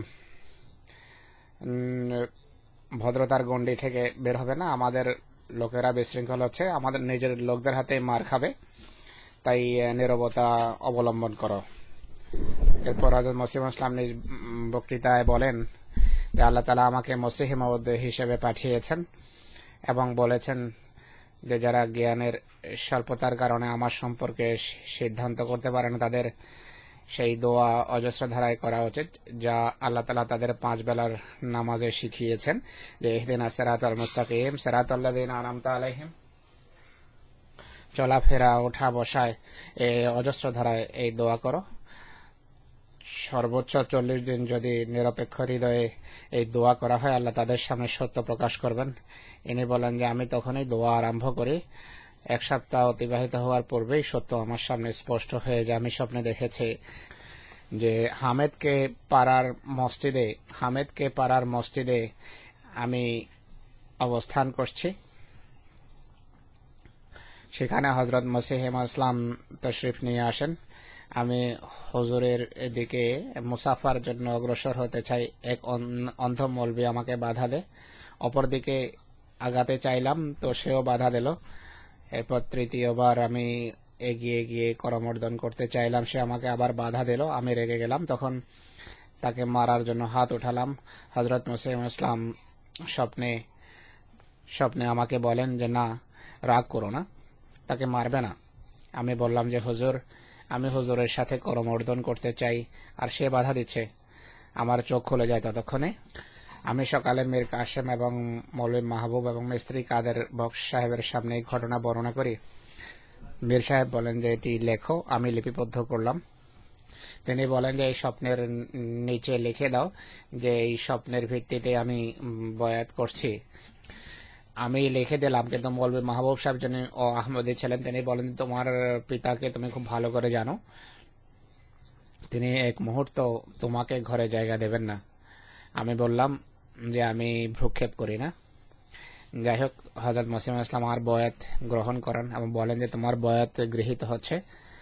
ভদ্রতার গণ্ডি থেকে বের হবে না, আমাদের লোকেরা বিশৃঙ্খল হচ্ছে, আমাদের নিজের লোকদের হাতে মার খাবে, তাই নীরবতা অবলম্বন করো। এরপর হযরত মসিহ ইসলাম নিজ বক্তৃতায় বলেন যে আল্লাহ তাআলা আমাকে মসিহ মউদ হিসেবে পাঠিয়েছেন এবং বলেছেন যে যারা জ্ঞানের স্বল্পতার কারণে আমার সম্পর্কে সিদ্ধান্ত করতে পারে না তাদের সেই দোয়া অজস্র ধারায় করা উচিত যা আল্লাহ তাআলা তাদের পাঁচ বেলার নামাজে শিখিয়েছেন যে ইহদিনাস সিরাতাল মুস্তাকিম সিরাতাল্লাযিনা আনআমতা আলাইহিম। চলাফেরা ওঠা বসায় এই অজস্র ধারায় এই দোয়া করো। সর্বোচ্চ চল্লিশ দিন যদি নিরপেক্ষ হৃদয়ে এই দোয়া করা হয় আল্লাহ তাদের সামনে সত্য প্রকাশ করবেন। ইনি বলেন যে আমি তখনই দোয়া আরম্ভ করি। এক সপ্তাহ অতিবাহিত হওয়ার পূর্বেই সত্য আমার সামনে স্পষ্ট হয়ে যায়। আমি স্বপ্নে দেখেছি যে হামেদকে পাড়ার মসজিদে হামেদকে পাড়ার মসজিদে আমি অবস্থান করছি। সেখানে হযরত মসিহ ইসলাম তশরিফ নিয়ে আসেন। আমি হুজুরের দিকে মুসাফার জন্য অগ্রসর হতে চাই, এক অন্ধ মৌলভী আমাকে বাধা দেয়। অপরদিকে আগাতে চাইলাম তো সেও বাধা দিল। এরপর তৃতীয়বার আমি এগিয়ে গিয়ে করমর্দন করতে চাইলাম, সে আমাকে আবার বাধা দিল। আমি রেগে গেলাম, তখন তাকে মারার জন্য হাত উঠালাম। হযরত মসিহ ইসলাম স্বপ্নে স্বপ্নে আমাকে বলেন যে না, রাগ করো না, তাকে মারবে না। আমি বললাম যে হুজুর, আমি হুজুরের সাথে করমর্দন করতে চাই আর সে বাধা দিচ্ছে। আমার চোখ খুলে যায় ততক্ষণে। আমি সকালে মীর কাসেম এবং মৌলভী মাহবুব এবং মিস্ত্রি কাদের বক্স সাহেবের সামনে এই ঘটনা বর্ণনা করি। মীর সাহেব বলেন যে এটি লেখো। আমি লিপিবদ্ধ করলাম। তিনি বলেন যে এই স্বপ্নের নিচে লিখে দাও যে এই স্বপ্নের ভিত্তিতে আমি বয়াত করছি। আমি লিখে দিলাম, কিন্তু মৌলভী মাহবুব সাহেব যিনি আহমদী ছিলেন তিনি বলেন তোমার পিতাকে তুমি খুব ভালো করে জানো, তিনি এক মুহূর্ত তোমাকে ঘরে জায়গা দেবেন না। আমি বললাম যে আমি ভ্রুক্ষেপ করি না। যাই হোক, হযরত মসিহ ইসলাম আমার বয়াত গ্রহণ করেন এবং বলেন যে তোমার বয়াত গৃহীত হচ্ছে।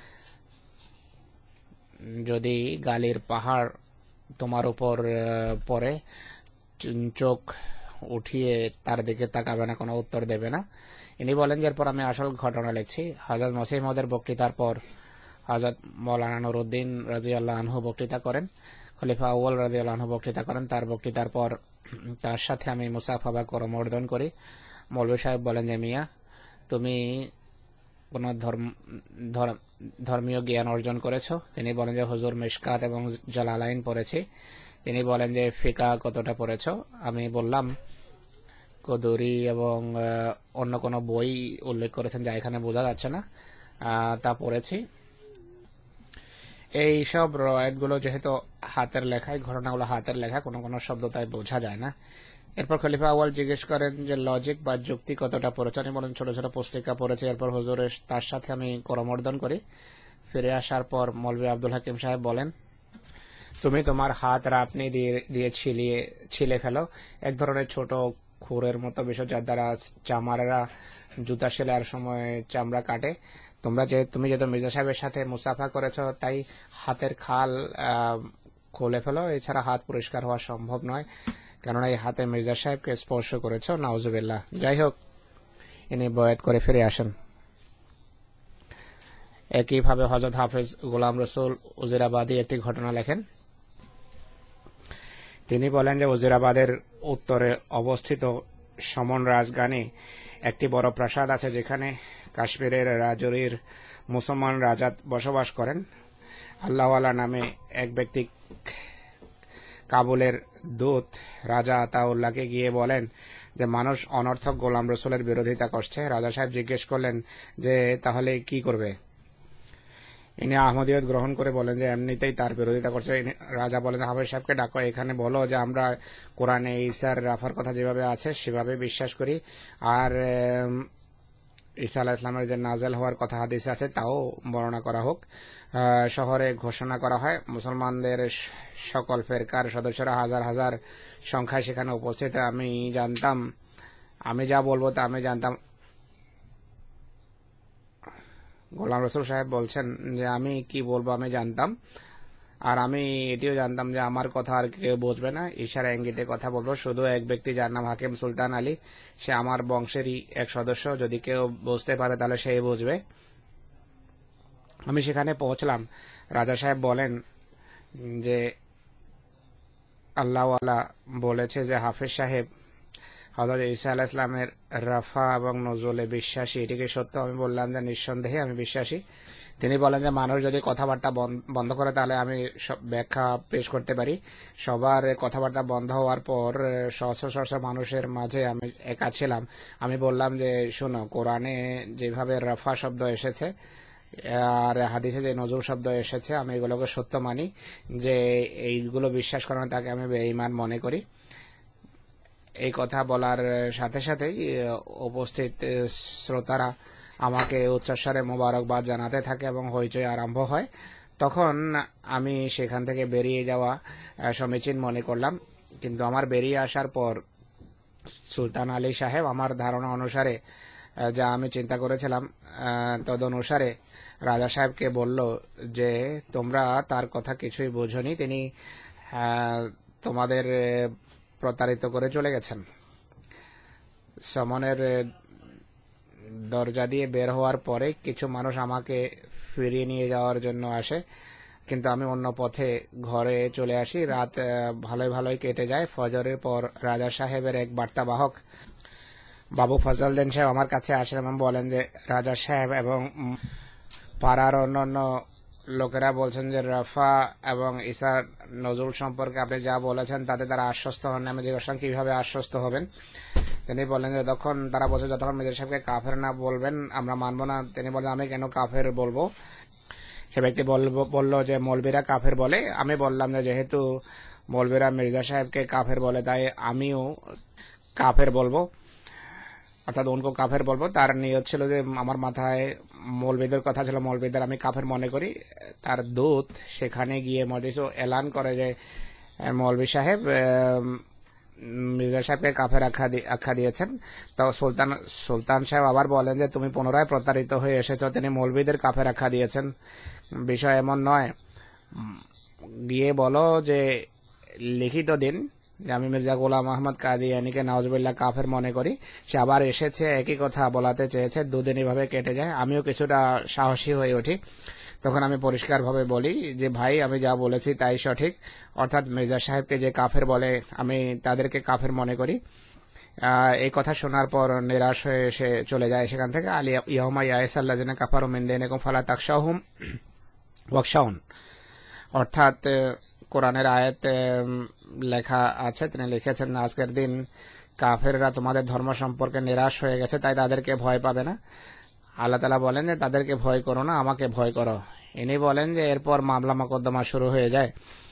যদি গালির পাহাড় তোমার উপর পড়ে চোখ উঠিয়ে তার দিকে তাকাবে না, কোনো উত্তর দেবে না। ইনি বলেন যে এরপর আমি আসল ঘটনা লিখছি। হযরত মসিহ মউদের বক্তৃতার পর হযরত মাওলানা নুরউদ্দিন রাদিয়াল্লাহু আনহু বক্তৃতা করেন, খলিফা আউয়াল রাদিয়াল্লাহু আনহু বক্তৃতা করেন। তার বক্তৃতার পর তার সাথে আমি মুসাফা বা করমর্দন করি। মৌলভী সাহেব বলেন যে মিয়া, তুমি কোন ধর্মীয় জ্ঞান অর্জন করেছো? তিনি বলেন যে হুজুর মিশকাত এবং জালালাইন পড়েছি। তিনি বলেন যে ফিকা কতটা পড়েছো? আমি বললাম কদুরি এবং অন্য কোন বই উল্লেখ করেছেন যা এখানে বোঝা যাচ্ছে না, তা পড়েছি। এই সব রওয়ায়াতগুলো যেহেতু হাতের লেখায়, ঘটনাগুলো হাতের লেখা, কোনো কোনো শব্দ তাই বোঝা যায় না। এরপর খলিফা আউয়াল জিজ্ঞেস করেন যে লজিক বা যুক্তি কতটা পড়েছেন? আমি বলেন ছোট ছোট পুস্তিকা পড়েছি। এরপর হুজুরের তার সাথে আমি করমর্দন করি। ফিরে আসার পর মৌলভী আব্দুল হাকিম সাহেব বলেন তুমি তোমার হাত রাপনি দিয়ে দিয়ে ছিলিয়ে ছিলে ফেলো। এক ধরনের ছোট খুরের মতো বিষয়, যার দ্বারা চামারেরা জুতা সেলার সময় চামড়া কাটে। তোমরা যে তুমি যেহেতু মির্জা সাহেবের সাথে মুসাফা করেছো, তাই হাতের খাল খুলে ফেলো, এছাড়া হাত পরিষ্কার হওয়া সম্ভব নয়, কেননা এই হাতে মির্জা সাহেবকে স্পর্শ করেছো। নাউজুবিল্লাহ। যাই হোক, ইনি বয়াত করে ফিরে আসেন। একইভাবে হযরত হাফেজ গোলাম রসুল উজিরাবাদী একটি ঘটনা লেখেন। তিনি বলেন যে উজিরাবাদের উত্তরে অবস্থিত সমন রাজগানে একটি বড় প্রাসাদ আছে, যেখানে কাশ্মীরের রাজৌরির মুসলমান রাজা বসবাস করেন। আল্লাহওয়ালা নামে এক ব্যক্তি কাবুলের দূত রাজা আতাউল্লাহকে গিয়ে বলেন যে মানুষ অনর্থক গোলাম রসুলের বিরোধিতা করছে। রাজা সাহেব জিজ্ঞেস করলেন যে তাহলে কি করবে। ইনি আহমদিয়ত গ্রহণ করে বলেন যে এমনিতেই তার বিরোধিতা করছে। রাজা বলেন, হাফেজ সাহেবকে ডাকো, এখানে বলো যে আমরা কোরআনে ঈসার রাফার কথা যেভাবে আছে সেভাবে বিশ্বাস করি, আর ঈসা আলাইহিস সালামের যে নাজেল হওয়ার কথা হাদিসে আছে তাও বর্ণনা করা হোক। শহরে ঘোষণা করা হয়। মুসলমানদের সকল ফেরকার সদস্যরা হাজার হাজার সংখ্যায় সেখানে উপস্থিত। আমি জানতাম, আমি যা বলবো তা আমি জানতাম। গোলাম রসুল সাহেব বলছেন যে আমি কি বলবো আমি জানতাম, আর আমি এটিও জানতাম যে আমার কথা আর কেউ বুঝবে না, ইশারা ইঙ্গিতে কথা বলবো। শুধু এক ব্যক্তি যার নাম হাকিম সুলতান আলী, সে আমার বংশেরই এক সদস্য, যদি কেউ বুঝতে পারে তাহলে সেই বুঝবে। আমি সেখানে পৌঁছলাম। রাজা সাহেব বলেন যে আল্লাহওয়ালা বলেছে যে হাফেজ সাহেব হযরত ঈসা আলাইহিস সালামের রাফা এবং নজুলে বিশ্বাসী, এটিকে সত্য। আমি বললাম যে নিঃসন্দেহে আমি বিশ্বাসী। তিনি বলেন যে মানুষ যদি কথাবার্তা বন্ধ করে তাহলে আমি ব্যাখ্যা পেশ করতে পারি। সবার কথাবার্তা বন্ধ হওয়ার পর সহস্র সহস্র মানুষের মাঝে আমি একা ছিলাম। আমি বললাম যে শোনো, কোরআনে যেভাবে রাফা শব্দ এসেছে আর হাদিসে যে নজরুল শব্দ এসেছে, আমি এগুলোকে সত্য মানি। যে এইগুলো বিশ্বাস করেন তাকে আমি বেঈমান মনে করি। এই কথা বলার সাথে সাথেই উপস্থিত শ্রোতারা আমাকে উচ্চস্বরে মোবারকবাদ জানাতে থাকে এবং হইচই আরম্ভ হয়। তখন আমি সেখান থেকে বেরিয়ে যাওয়া সমীচীন মনে করলাম। কিন্তু আমার বেরিয়ে আসার পর সুলতান আলী সাহেব আমার ধারণা অনুসারে, যা আমি চিন্তা করেছিলাম তদনুসারে, রাজা সাহেবকে বলল যে তোমরা তার কথা কিছুই বোঝনি, তিনি তোমাদের প্রতারিত করে চলে গেছেন। সমনের দরজা দিয়ে বের হওয়ার পরে কিছু মানুষ আমাকে ফিরিয়ে নিয়ে যাওয়ার জন্য আসে, কিন্তু আমি অন্য পথে ঘরে চলে আসি। রাত ভালোই ভালোই কেটে যায়। ফজরের পর রাজা সাহেবের এক বার্তাবাহক বাবু ফজলউদ্দিন সাহেব আমার কাছে আসেন এবং বলেন যে রাজা সাহেব এবং পাড়ার অন্যান্য লোকেরা বলছেন যে রাফা এবং ঈসার নজরুল সম্পর্কে আপনি যা বলেছেন তাতে তারা আশ্বস্ত হন। আমি জিজ্ঞাসা কিভাবে আশ্বস্ত হবেন। তিনি বললেন যে যতক্ষণ তারা বলছে যতক্ষণ মির্জা সাহেবকে কাফের না বলবেন আমরা মানব না। তিনি বললেন আমি কেন কাফের বলবো। সে ব্যক্তি বলল যে মৌলবীরা কাফের বলে। আমি বললাম যে যেহেতু মৌলবীরা মির্জা সাহেবকে কাফের বলে তাই আমিও কাফের বলবো, অর্থাৎ উনকো কাফের বলবো। তার নিয়ত ছিল যে আমার মাথায় মৌলবীদের কথা ছিল, মৌলবীদের আমি কাফের মনে করি। তার দূত সেখানে গিয়ে মজলিসে এলান করে যে মৌলবী সাহেব মির্জা সাহেবকে কাফের আখ্যা দিয়েছেন। তো সুলতান সুলতান সাহেব আবার বলেন যে তুমি পুনরায় প্রতারিত হয়ে এসেছ, তিনি মৌলবীদের কাফের আখ্যা দিয়েছেন। বিষয় এমন নয়, গিয়ে বলো যে লিখিত দিন যে আমি মির্জা গোলাম আহমদ কাদিয়ানীকে নাউজুবিল্লাহ কাফের মনে করি। সে আবার এসেছে, একই কথা বলাতে চেয়েছে। দুদিন এভাবে কেটে যায়। আমিও কিছুটা সাহসী হয়ে উঠি। তখন আমি পরিষ্কারভাবে বলি যে ভাই আমি যা বলেছি তাই সঠিক, অর্থাৎ মির্জা সাহেবকে যে কাফের বলে আমি তাদেরকে কাফের মনে করি। এই কথা শোনার পর নিরাশ হয়ে সে চলে যায় সেখান থেকে। আলী ইয়াউমা ইয়াইসাল্লাযিনা কাফারু মিন দীনিকুম ফালা তাখশাউহুম ওয়াখশাউন, অর্থাৎ কোরআনের আয়াত লেখা আছে, তিনি লিখেছেন আজকের দিন কাফেররা তোমাদের ধর্ম সম্পর্কে নিরাশ হয়ে গেছে তাই তাদেরকে ভয় পাবে না। আল্লাহ তাআলা বলেন যে তাদেরকে ভয় করো না, আমাকে ভয় করো। ইনি বলেন যে এরপর মামলা মোকদ্দমা শুরু হয়ে যায়।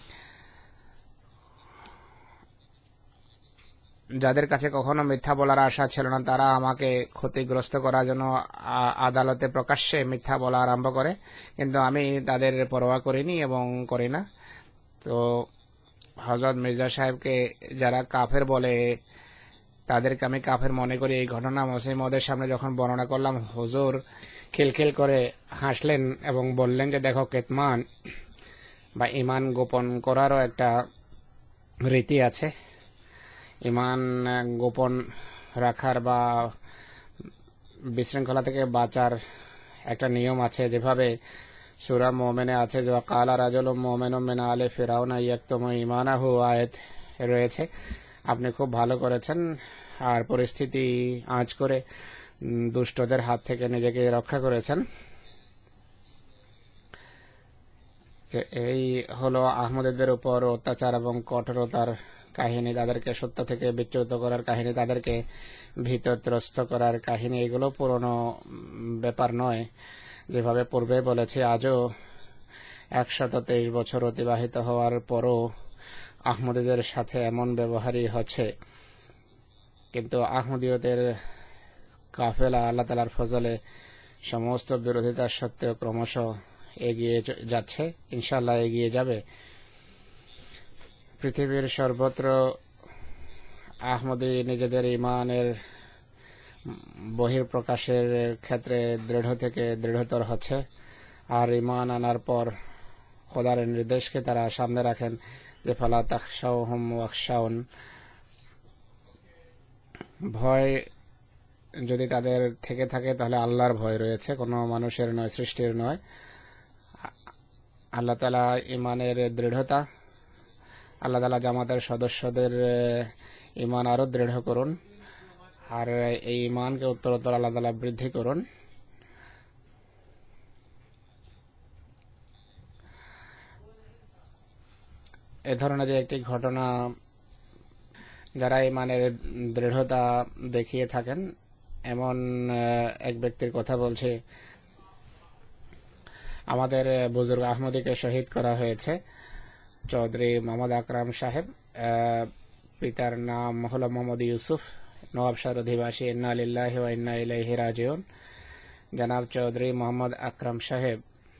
যাদের কাছে কখনো মিথ্যা বলার আশা ছিল না তারা আমাকে ক্ষতিগ্রস্ত করার জন্য আদালতে প্রকাশ্যে মিথ্যা বলা আরম্ভ করে, কিন্তু আমি তাদের পরোয়া করিনি এবং করি না। তো হযরত মির্জা সাহেবকে যারা কাফের বলে তাদেরকে আমি কাফের মনে করি। এই ঘটনা মুসলিম ওদের সামনে যখন বর্ণনা করলাম, হুজুর খিলখিল করে হাসলেন এবং বললেন যে দেখো, কেতমান বা ইমান গোপন করারও একটা রীতি আছে। ইমান গোপন রাখার বা বিশৃঙ্খলা থেকে বাঁচার একটা নিয়ম আছে। যেভাবে সূরা মুমিনে আছে যে কালা রাজুলুম মুমিনুম মিন আলি ফিরাউনা ইয়াকতুমু ঈমানাহু আয়াত রয়েছে। আপনি খুব ভালো করেছেন আর পরিস্থিতি আঁচ করে দুষ্টদের হাত থেকে নিজেকে রক্ষা করেছেন। যে এই হলো আহমদীদের উপর অত্যাচার এবং কঠোরতার কাহিনী, তাদেরকে সত্য থেকে বিচ্যুত করার কাহিনী, তাদেরকে ভীতত্রস্ত করার কাহিনী। এগুলো পুরনো ব্যাপার নয়। যেভাবে পূর্বে বলেছি, আজও একশত তেইশ বছর অতিবাহিত হওয়ার পরও আহমদীদের সাথে এমন ব্যবহারই হচ্ছে। কিন্তু আহমদীয়দের কাফেলা আল্লাহ তাআলার ফজলে সমস্ত বিরোধিতার সত্ত্বেও ক্রমশ এগিয়ে যাচ্ছে, ইনশাআল্লাহ এগিয়ে যাবে। পৃথিবীর সর্বত্র আহমদী নিজেদের ইমানের বহিঃপ্রকাশের ক্ষেত্রে দৃঢ় থেকে দৃঢ়তর হচ্ছে। আর ইমান আনার পর খোদার নির্দেশকে তারা সামনে রাখেন যে ফালা তাখশাউহুম ওয়াখশাউন। ভয় যদি তাদের থেকে থাকে তাহলে আল্লাহর ভয় রয়েছে, কোনো মানুষের নয়, সৃষ্টির নয়। আল্লাহ তাআলা ইমানের দৃঢ়তা, আল্লাহ তাআলা জামাতের সদস্যদের ইমান আরো দৃঢ় করুন আর এই ইমানকে উত্তরোত্তর আল্লাহ তাআলা বৃদ্ধি করুন। এ ধরনের একটি ঘটনা যারা ইমানের দৃঢ়তা দেখিয়ে থাকেন এমন এক ব্যক্তির কথা বলছে। আমাদের বুজুর্গ আহমদীকে শহীদ করা হয়েছে, চৌধুরী মোহাম্মদ আকরাম সাহেব। পিতার নাম হল মোহাম্মদ ইউসুফ, নওয়াবশাহর অধিবাসী। ইন্না লিল্লাহি ওয়া ইন্না ইলাইহি রাজিউন। জনাব চৌধুরী মোহাম্মদ আকরাম সাহেব,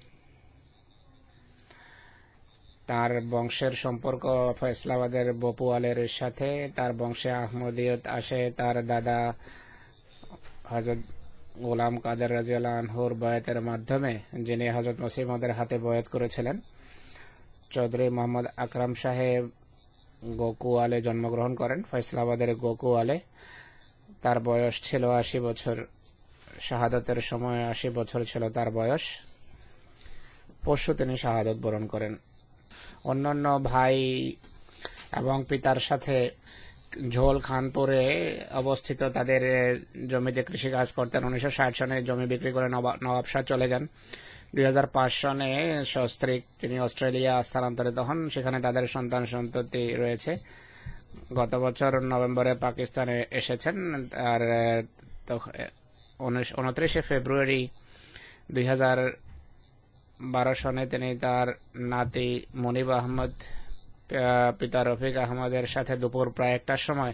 তার বংশের সম্পর্ক ফয়সলাবাদের বপুয়ালের সাথে। তার বংশে আহমদিয়ত আসে তার দাদা হযরত গোলাম কাদের রাদিয়াল্লাহু আনহুর বয়াতের মাধ্যমে, যিনি হযরত মসিহ মাউদের হাতে বয়াত করেছিলেন। চৌধুরী মোহাম্মদ আকরাম সাহেব গোকুয়ালে জন্মগ্রহণ করেন, ফয়সলাবাদের গোকুয়ালে। তার বয়স ছিল আশি বছর। শাহাদতের সময় আশি বছর ছিল তার বয়স। পরশু তিনি শাহাদত বরণ করেন। অন্যান্য ভাই এবং পিতার সাথে ঝোল খানপুরে অবস্থিত তাদের জমিতে কৃষিকাজ করতেন। উনিশশো ষাট সনে জমি বিক্রি করে নওয়াবশাহ চলে যান। দুই হাজার পাঁচ সনে সস্ত্রীক তিনি অস্ট্রেলিয়া স্থানান্তরিত হন। সেখানে তাদের সন্তান সন্ততি রয়েছে। গত বছর নভেম্বরে পাকিস্তানে এসেছেন। আর উনত্রিশে ফেব্রুয়ারি দুই হাজার বারো সনে তিনি তার নাতি মনিব আহমদ, পিতা রফিক আহমদের সাথে দুপুর প্রায় একটার সময়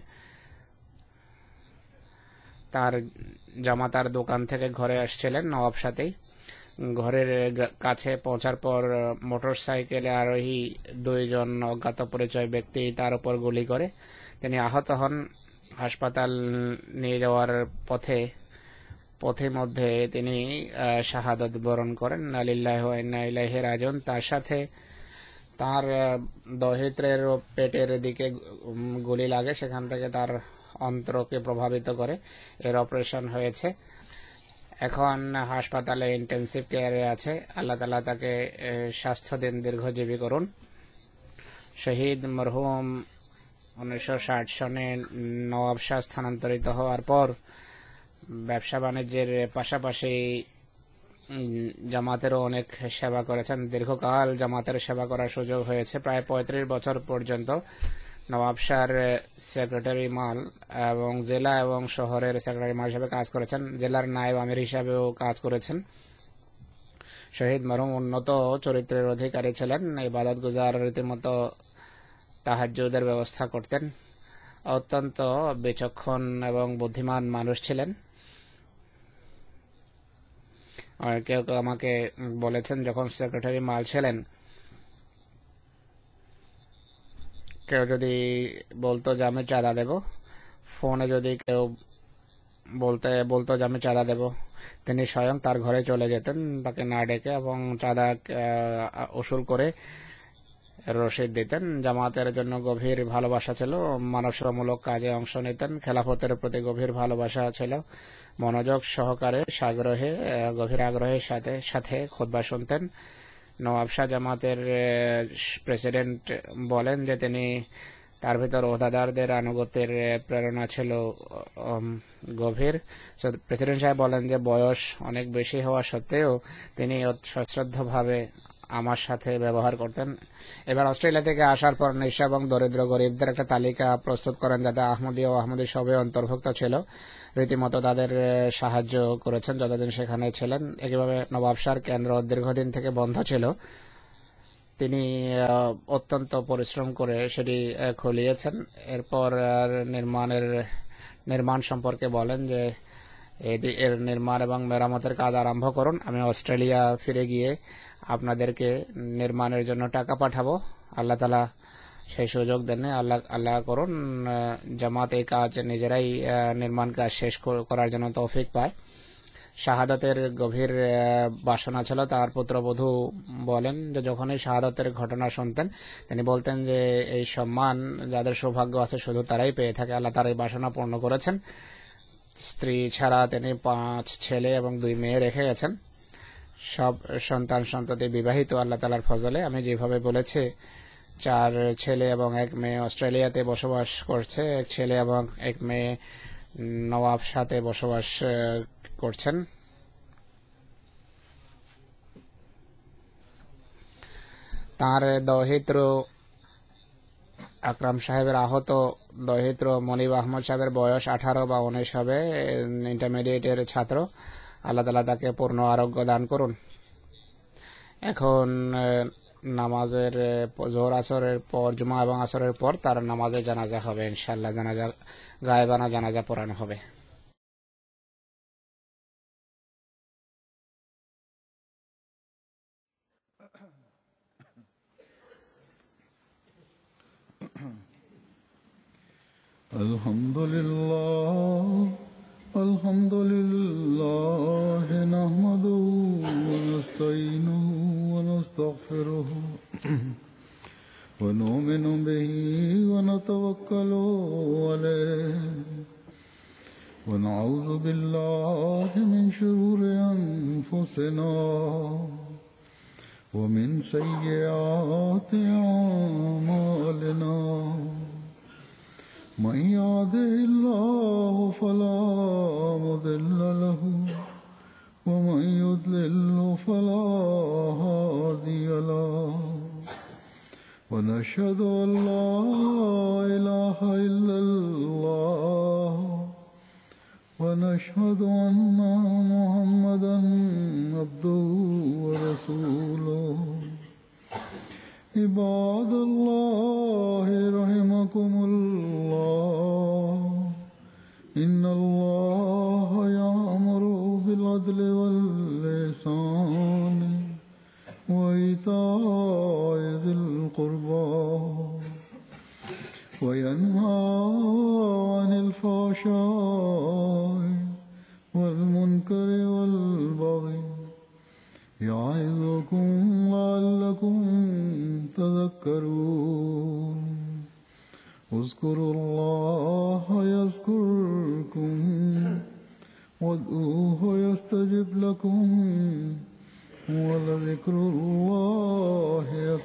তার জামাতার দোকান থেকে ঘরে আসছিলেন নওয়াবশাতেই। ঘরের কাছে পৌঁছার পর মোটর সাইকেলে আরোহী দুইজন অজ্ঞাত পরিচয় ব্যক্তি তার উপর গুলি করে তিনি আহত হন। হাসপাতাল নিয়ে যাওয়ার পথে পথে মধ্যে তিনি শাহাদাত বরণ করেন। ইন্না লিল্লাহি ওয়া ইন্না ইলাইহি রাজিউন। তার সাথে তার দহিত্রের পেটের দিকে গুলি লাগে, সেখান থেকে তার অন্ত্রকে প্রভাবিত করে। এর অপারেশন হয়েছে, এখন হাসপাতালে ইন্টেন্সিভ কেয়ারে আছে। আল্লাহ তাআলা তাকে স্বাস্থ্য দিন, দীর্ঘজীবী করুন। শহীদ মরহুম উনিশশো ষাট সনে নওয়াবশাহ স্থানান্তরিত হওয়ার পর ব্যবসা বাণিজ্যের পাশাপাশি জামাতেরও অনেক সেবা করেছেন। দীর্ঘকাল জামাতের সেবা করার সুযোগ হয়েছে। প্রায় পঁয়ত্রিশ বছর পর্যন্ত নওয়াবশাহর সেক্রেটারি মাল এবং জেলা এবং শহরের সেক্রেটারি মাল হিসেবে কাজ করেছেন। জেলার নায়েব আমির হিসাবেও কাজ করেছেন। শহীদ মরহুম উন্নত চরিত্রের অধিকারী ছিলেন। ইবাদত গুজার, রীতিমতো তাহাজ্জুদের ব্যবস্থা করতেন। অত্যন্ত বিচক্ষণ এবং বুদ্ধিমান মানুষ ছিলেন। কেউ কেউ আমাকে বলেছেন যখন সেক্রেটারি মাল ছিলেন, কেউ যদি বলতো যে আমি চাঁদা দেব, ফোনে যদি কেউ বলতে বলতো যে আমি চাঁদা দেব, তিনি স্বয়ং তার ঘরে চলে যেতেন তাকে না ডেকে, এবং চাঁদা উসুল করে রসিদ দিতেন। জামাতের জন্য গভীর ভালোবাসা ছিল, মানব সেবামূলক কাজে অংশ নিতেন, খেলাফতের প্রতি গভীর ভালোবাসা ছিল, মনোযোগ সহকারে সাগ্রহে গভীর আগ্রহের সাথে সাথে খুতবা শুনতেন। নওয়াব শাহ জামাতের প্রেসিডেন্ট বলেন যে তিনি তার ভিতর ওহদাদারদের আনুগত্যের প্রেরণা ছিল গভীর। প্রেসিডেন্ট সাহেব বলেন যে বয়স অনেক বেশি হওয়া সত্ত্বেও তিনি সশ্রদ্ধভাবে আমার সাথে ব্যবহার করতেন। এবার অস্ট্রেলিয়া থেকে আসার পর নিঃস্ব এবং দরিদ্র গরিবদের একটা তালিকা প্রস্তুত করেন, যাতে আহমদী ও আহমদী সবে অন্তর্ভুক্ত ছিল। রীতিমতো তাদের সাহায্য করেছেন যতদিন সেখানে ছিলেন। একইভাবে নবাব শাহর কেন্দ্র দীর্ঘদিন থেকে বন্ধ ছিল, তিনি অত্যন্ত পরিশ্রম করে সেটি খুলিয়েছেন। এরপর নির্মাণের নির্মাণ সম্পর্কে বলেন যে এর নির্মাণ এবং মেরামতের কাজ আরম্ভ করুন, আমি অস্ট্রেলিয়া ফিরে গিয়ে আপনাদেরকে নির্মাণের জন্য টাকা পাঠাবো। আল্লাহ তাআলা সেই সুযোগ দেন। আল্লাহ আল্লাহ করুন জামাত এই কাজ নিজেরাই নির্মাণ কাজ শেষ করার জন্য তৌফিক পায়। শাহাদাতের গভীর বাসনা ছিল। তার পুত্রবধূ বলেন যে যখনই শাহাদাতের ঘটনা শুনতেন তিনি বলতেন যে এই সম্মান যাদের সৌভাগ্য আছে শুধু তারাই পেয়ে থাকে। আল্লাহ তার এই বাসনা পূর্ণ করেছেন। স্ত্রী ছাড়া তিনি পাঁচ ছেলে এবং দুই মেয়ে রেখে গেছেন। সব সন্তান সন্ততি বিবাহিত আল্লাহ তাআলার ফজলে। আমি যেভাবে বলেছি, চার ছেলে এবং এক মেয়ে অস্ট্রেলিয়াতে বসবাস করছে, এক ছেলে এবং এক মেয়ে নওয়াব সাথে বসবাস করছেন। তার দৌহিত্র আকরাম সাহেবের আহত দৌহিত্র মনিব আহমদ সাহেবের বয়স আঠারো বা উনিশ হবে, ইন্টারমিডিয়েটের ছাত্র। আল্লাহ তাআলা তাকে পূর্ণ আরোগ্য দান করুন। এখন নামাজের জোহর আসরের পর, জুমা এবং আসরের পর তার নামাজে জানাজা হবে ইনশাআল্লাহ। জানাজা গায়েবানা জানাজা পড়ানো হবে। আলহামদুলিল্লাহ আলহামদুলিল্লাহ নাহমাদুহু ওয়া নাস্তাঈনুহু ওয়া নাস্তাগফিরুহু ওয়া নু'মিনু বিহি ওয়া নাতাওয়াক্কালু আলাইহি ওয়া নাউযু বিল্লাহি মিন শুরুরি আনফুসিনা ওয়া মিন সাইয়্যাতি আ'মালিনা। من يهده الله فلا مضل له ومن يضلل فلا هادي له ونشهد أن لا إله إلا الله ونشهد أن محمدا عبده ورسوله. عباد الله رحمكم الله إن الله يأمر بالعدل والإحسان وإيتاء ذي القربى وينهى عن الفحشاء والمنكر والبغي يعظكم لعلكم تذكرون. اذكروا الله يذكركم وادعوه يستجب لكم ولذكر الله